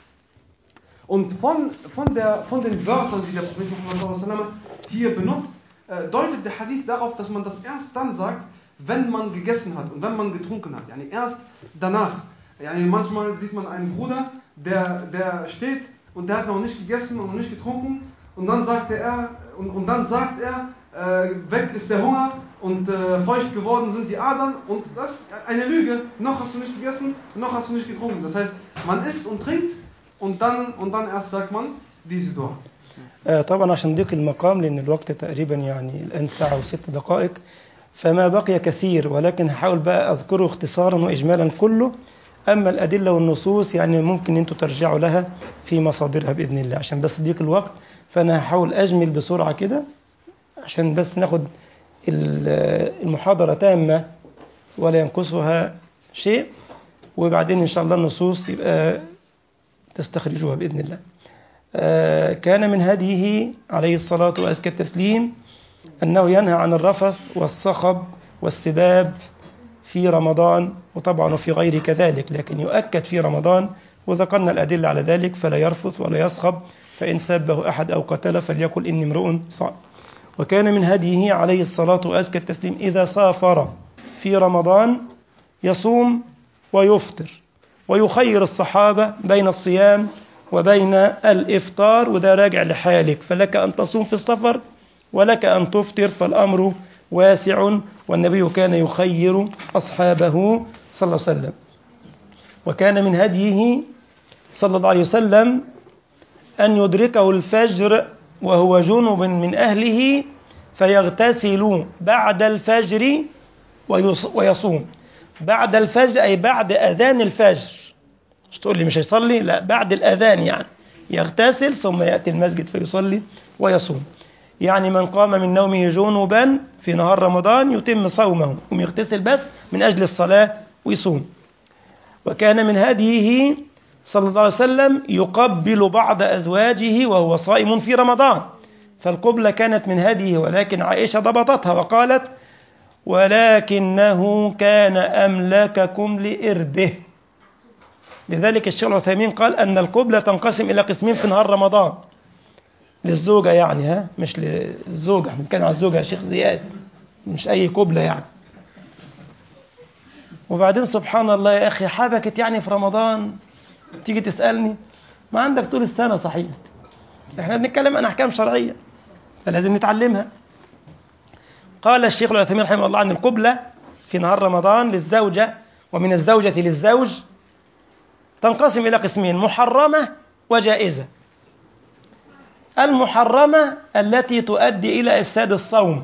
Und von, von, der, von den Wörtern, die der Prophet Muhammad hier benutzt, äh, deutet der Hadith darauf, dass man das erst dann sagt, wenn man gegessen hat und wenn man getrunken hat. Yani erst danach. Yani manchmal sieht man einen Bruder, der, der steht und der hat noch nicht gegessen und noch nicht getrunken und dann sagt er, und, und dann sagt er, äh, weg ist der Hunger und äh, feucht geworden sind die Adern, und das ist eine Lüge. Noch hast du nicht gegessen, noch hast du nicht getrunken. Das heißt, man isst und trinkt und dann, und dann erst sagt man diese Dua. طبعا عشان ضيق المقام لأن الوقت تقريبا يعني الآن ساعة وست دقائق فما بقي كثير، ولكن هحاول بقى أذكره اختصارا وإجمالا كله. أما الأدلة والنصوص يعني ممكن أنتم ترجعوا لها في مصادرها بإذن الله. عشان بس ضيق الوقت فأنا هحاول أجمل بسرعة كده عشان بس ناخد المحاضرة تامة ولا ينقصها شيء، وبعدين إن شاء الله النصوص يبقى تستخرجوها بإذن الله. كان من هديه عليه الصلاة وأزكى التسليم أنه ينهى عن الرفث والصخب والسباب في رمضان، وطبعا في غير كذلك، لكن يؤكد في رمضان وذكرنا الأدلة على ذلك. فلا يرفث ولا يصخب، فإن سبه أحد أو قتله فليقل إني امرؤ صائم. وكان من هديه عليه الصلاة وأزكى التسليم إذا سافر في رمضان يصوم ويفطر، ويخير الصحابة بين الصيام وبين الإفطار، وده راجع لحالك، فلك أن تصوم في السفر ولك أن تفطر، فالأمر واسع، والنبي كان يخير أصحابه صلى الله عليه وسلم. وكان من هديه صلى الله عليه وسلم أن يدركه الفجر وهو جنب من أهله فيغتسل بعد الفجر ويصوم. بعد الفجر أي بعد أذان الفجر، مش تقول لي مش هيصلي، لا، بعد الأذان يعني يغتسل ثم يأتي المسجد فيصلي ويصوم. يعني من قام من نومه جنبا في نهار رمضان يتم صومه، ويغتسل بس من أجل الصلاة ويصوم. وكان من هديه صلى الله عليه وسلم يقبل بعض أزواجه وهو صائم في رمضان، فالقبلة كانت من هديه، ولكن عائشة ضبطتها وقالت ولكنه كان أملككم لإربه. لذلك الشيخ العثيمين قال أن القبلة تنقسم إلى قسمين في نهار رمضان، للزوجة يعني، ها مش للزوجة، احنا بنتكلم على الزوجة يا شيخ زياد، مش أي قبلة يعني. وبعدين سبحان الله يا أخي، حبكت يعني في رمضان تيجي تسألني، ما عندك طول السنة صحيح، احنا بنتكلم عن أحكام شرعية فلازم نتعلمها. قال الشيخ العثيمين رحمه الله عن القبلة في نهار رمضان للزوجة ومن الزوجة للزوج تنقسم إلى قسمين: محرمة وجائزة. المحرمة التي تؤدي إلى إفساد الصوم،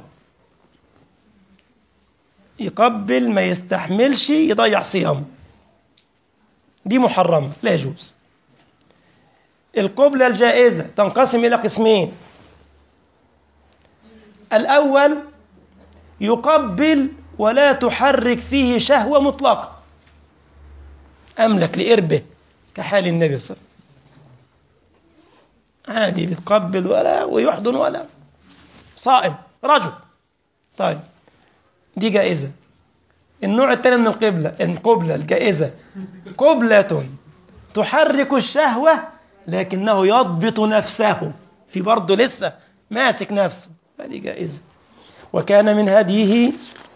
يقبل ما يستحملش يضيع صيامه، دي محرمة لا يجوز. القبلة الجائزة تنقسم إلى قسمين: الأول يقبل ولا تحرك فيه شهوة مطلقة، أملك لإربه كحال النبي صلى الله عليه وسلم، عادي بيتقبل ولا ويحضن ولا، صائم رجل. طيب دي جائزة. النوع الثاني من القبلة، القبلة الجائزة، قبلة تحرك الشهوة لكنه يضبط نفسه، في برضه لسه ماسك نفسه، هذه جائزة. وكان من هديه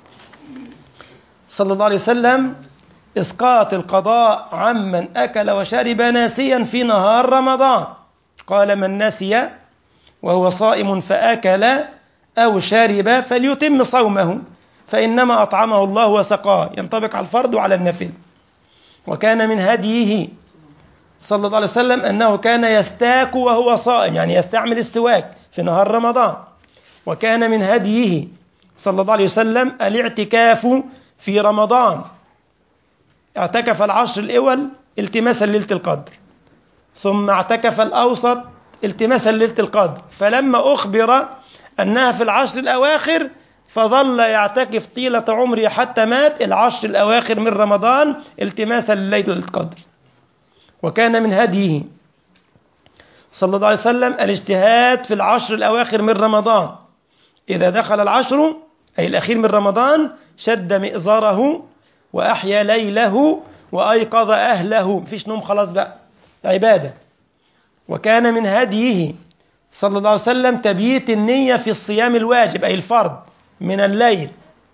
صلى الله عليه وسلم إسقاط القضاء عمن أكل وشرب ناسيا في نهار رمضان. قال: من نسي وهو صائم فأكل أو شرب فليتم صومه فإنما أطعمه الله وسقاه، ينطبق على الفرض وعلى النفل. وكان من هديه صلى الله عليه وسلم أنه كان يستاك وهو صائم، يعني يستعمل السواك في نهار رمضان. وكان من هديه صلى الله عليه وسلم الاعتكاف في رمضان، اعتكف العشر الأول التماسا ليلة القدر، ثم اعتكف الأوسط التماسا ليلة القدر، فلما أخبر أنها في العشر الأواخر فظل يعتكف طيلة عمره حتى مات العشر الأواخر من رمضان التماسا لليلة القدر. وكان من هديه صلى الله عليه وسلم الاجتهاد في العشر الأواخر من رمضان، إذا دخل العشر أي الأخير من رمضان شد مئزره وأحيا ليله وأيقظ أهله، مفيش نوم خلاص بقى، عبادة. وكان من هديه صلى الله عليه وسلم تبييت النية في الصيام الواجب أي الفرض من الليل.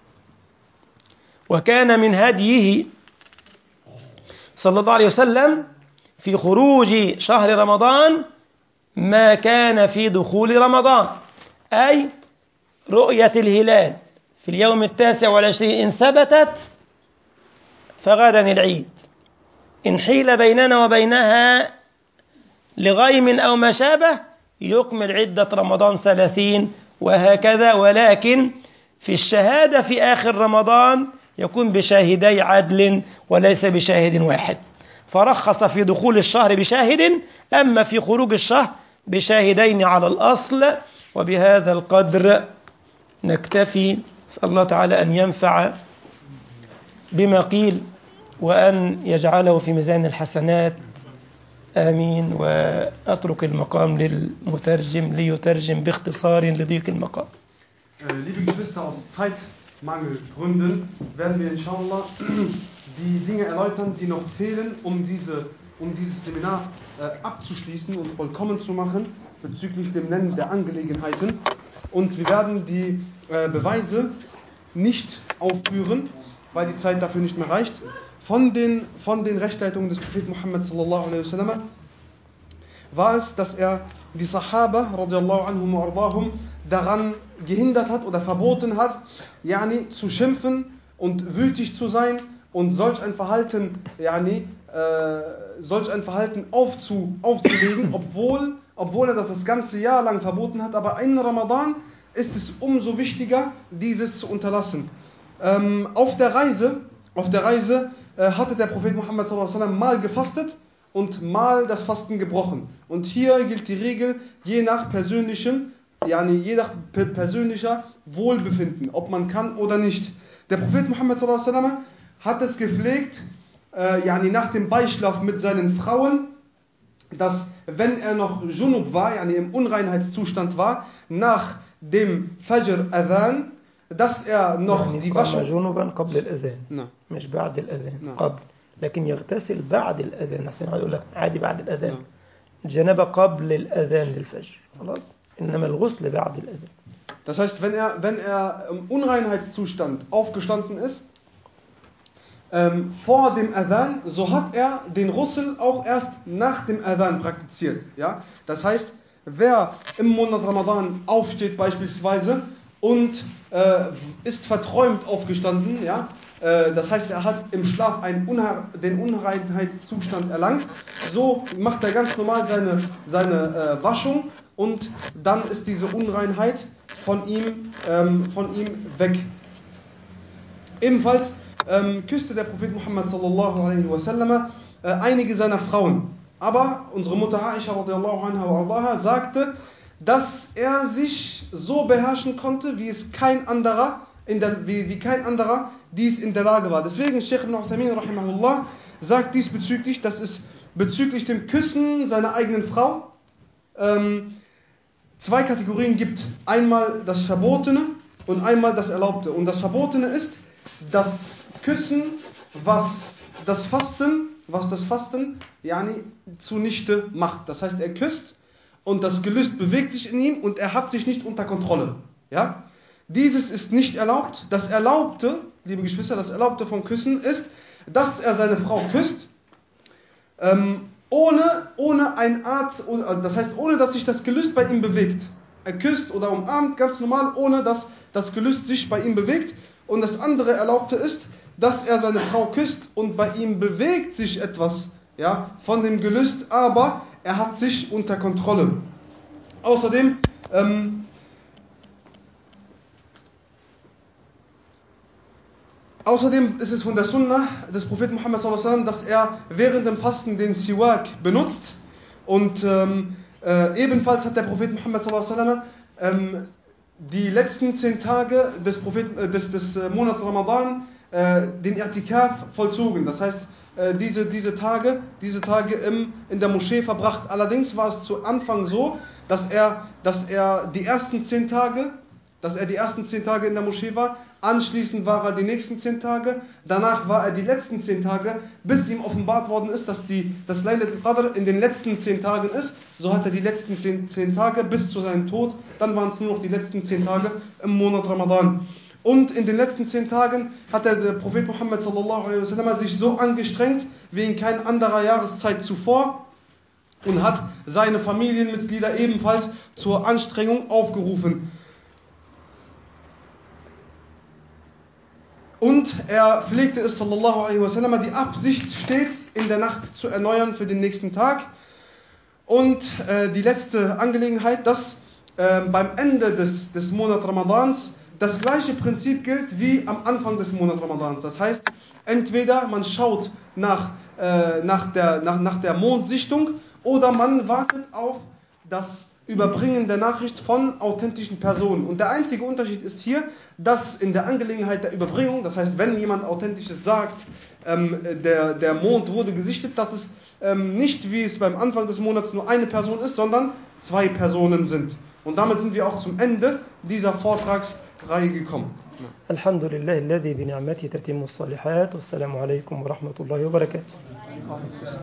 وكان من هديه صلى الله عليه وسلم في خروج شهر رمضان ما كان في دخول رمضان، أي رؤية الهلال في اليوم التاسع والعشرين إن ثبتت فغدا العيد، إن حيل بيننا وبينها لغيم أو ما شابه يكمل عدة رمضان ثلاثين، وهكذا. ولكن في الشهادة في آخر رمضان يكون بشاهدي عدل وليس بشاهد واحد، فرخص في دخول الشهر بشاهد، أما في خروج الشهر بشاهدين على الأصل. وبهذا القدر نكتفي، نسأل الله تعالى أن ينفع بما قيل وأن يجعله في ميزان الحسنات، آمين. وأترك المقام للمترجم ليترجم باختصار لضيق المقام. Liebe Geschwister, aus Zeitmangelgründen werden wir inshallah die Dinge erläutern, die noch fehlen, um, diese, um dieses Seminar äh, abzuschließen und vollkommen zu machen bezüglich dem Nennen der Angelegenheiten. Und wir werden die äh, Beweise nicht aufführen, weil die Zeit dafür nicht mehr reicht. Von den, von den Rechtsleitungen des Propheten Muhammad sallallahu alaihi wasallam war es, dass er die Sahaba radiallahu anhum wa ardahum daran gehindert hat oder verboten hat, yani, zu schimpfen und wütig zu sein und solch ein Verhalten, yani, äh, solch ein Verhalten aufzu, aufzulegen, obwohl, obwohl er das das ganze Jahr lang verboten hat, aber in Ramadan ist es umso wichtiger, dieses zu unterlassen. Ähm, auf der Reise, auf der Reise äh, hatte der Prophet Muhammad sallallahu alaihi wasallam mal gefastet und mal das Fasten gebrochen. Und hier gilt die Regel, je nach persönlichem, yani je nach persönlicher Wohlbefinden, ob man kann oder nicht. Der Prophet Muhammad sallallahu alaihi wasallam hat es gepflegt, äh, yani nach dem Beischlaf mit seinen Frauen, dass wenn er noch Junub war, yani im Unreinheitszustand war, nach dem Fajr Adhan, dass er noch يعني die قام Waschung... جنبا قبل الأذان، نعم. مش بعد الأذان، نعم. قبل، لكن يغتسل بعد الأذان. أحسن يقول لك عادي بعد الأذان، نعم. جنابة قبل الأذان للفجر، خلاص، إنما الغسل بعد الأذان. Das heißt, wenn er, wenn er im Unreinheitszustand aufgestanden ist, ähm, vor dem Adhan, so hat er den Ghusl auch erst nach dem Adhan praktiziert. Ja? Das heißt, wer im Monat Ramadan aufsteht beispielsweise und äh, ist verträumt aufgestanden, ja? äh, das heißt, er hat im Schlaf einen Unha- den Unreinheitszustand erlangt, so macht er ganz normal seine, seine äh, Waschung und dann ist diese Unreinheit von ihm, ähm, von ihm weg. Ebenfalls ähm, küsste der Prophet Muhammad sallallahu alaihi wasallam äh, einige seiner Frauen. Aber unsere Mutter Aisha radiallahu anha wa ardaha sagte, dass er sich so beherrschen konnte, wie es kein anderer, in der, wie, wie kein anderer dies in der Lage war. Deswegen Sheikh ibn Uthaymin rahimahullah sagt diesbezüglich, dass es bezüglich dem Küssen seiner eigenen Frau ähm, zwei Kategorien gibt. Einmal das Verbotene und einmal das Erlaubte. Und das Verbotene ist das Küssen, was das Fasten, was das Fasten yani, zunichte macht. Das heißt, er küsst und das Gelüst bewegt sich in ihm und er hat sich nicht unter Kontrolle. Ja? Dieses ist nicht erlaubt. Das Erlaubte, liebe Geschwister, das Erlaubte vom Küssen ist, dass er seine Frau küsst, ähm, ohne, ohne ein Art, das heißt, ohne dass sich das Gelüst bei ihm bewegt. Er küsst oder umarmt ganz normal, ohne dass das Gelüst sich bei ihm bewegt. Und das andere Erlaubte ist, dass er seine Frau küsst und bei ihm bewegt sich etwas, ja, von dem Gelüst, aber er hat sich unter Kontrolle. Außerdem ähm, Außerdem ist es von der Sunna des Propheten Muhammad sallallahu alaihi wasallam, dass er während dem Fasten den Siwak benutzt. Und ähm, äh, ebenfalls hat der Prophet Muhammad sallallahu alaihi wasallam ähm, die letzten zehn Tage des, Propheten, äh, des, des äh, Monats Ramadan äh, den I'tikaf vollzogen. Das heißt, äh, diese, diese Tage, diese Tage im, in der Moschee verbracht. Allerdings war es zu Anfang so, dass er, dass er die ersten zehn Tage, dass er die ersten zehn Tage in der Moschee war. Anschließend war er die nächsten zehn Tage, danach war er die letzten zehn Tage, bis ihm offenbart worden ist, dass die, das Laylatul Qadr in den letzten zehn Tagen ist. So hat er die letzten zehn Tage bis zu seinem Tod, dann waren es nur noch die letzten zehn Tage im Monat Ramadan. Und in den letzten zehn Tagen hat der Prophet Muhammad sallallahu alaihi wasallam sich so angestrengt, wie in keiner anderer Jahreszeit zuvor, und hat seine Familienmitglieder ebenfalls zur Anstrengung aufgerufen. Und er pflegte es, sallallahu alaihi wasallam, die Absicht stets in der Nacht zu erneuern für den nächsten Tag. Und äh, die letzte Angelegenheit, dass äh, beim Ende des, des Monats Ramadans das gleiche Prinzip gilt wie am Anfang des Monats Ramadans. Das heißt, entweder man schaut nach, äh, nach, der, nach, nach der Mondsichtung oder man wartet auf das Überbringen der Nachricht von authentischen Personen. Und der einzige Unterschied ist hier, dass in der Angelegenheit der Überbringung, das heißt, wenn jemand Authentisches sagt, ähm, der, der Mond wurde gesichtet, dass es ähm, nicht, wie es beim Anfang des Monats nur eine Person ist, sondern zwei Personen sind. Und damit sind wir auch zum Ende dieser Vortragsreihe gekommen. Alhamdulillah, alladhi bi ni'matihi tatimmu s-salihat. Wassalamu alaikum wa rahmatullahi wa barakatuh.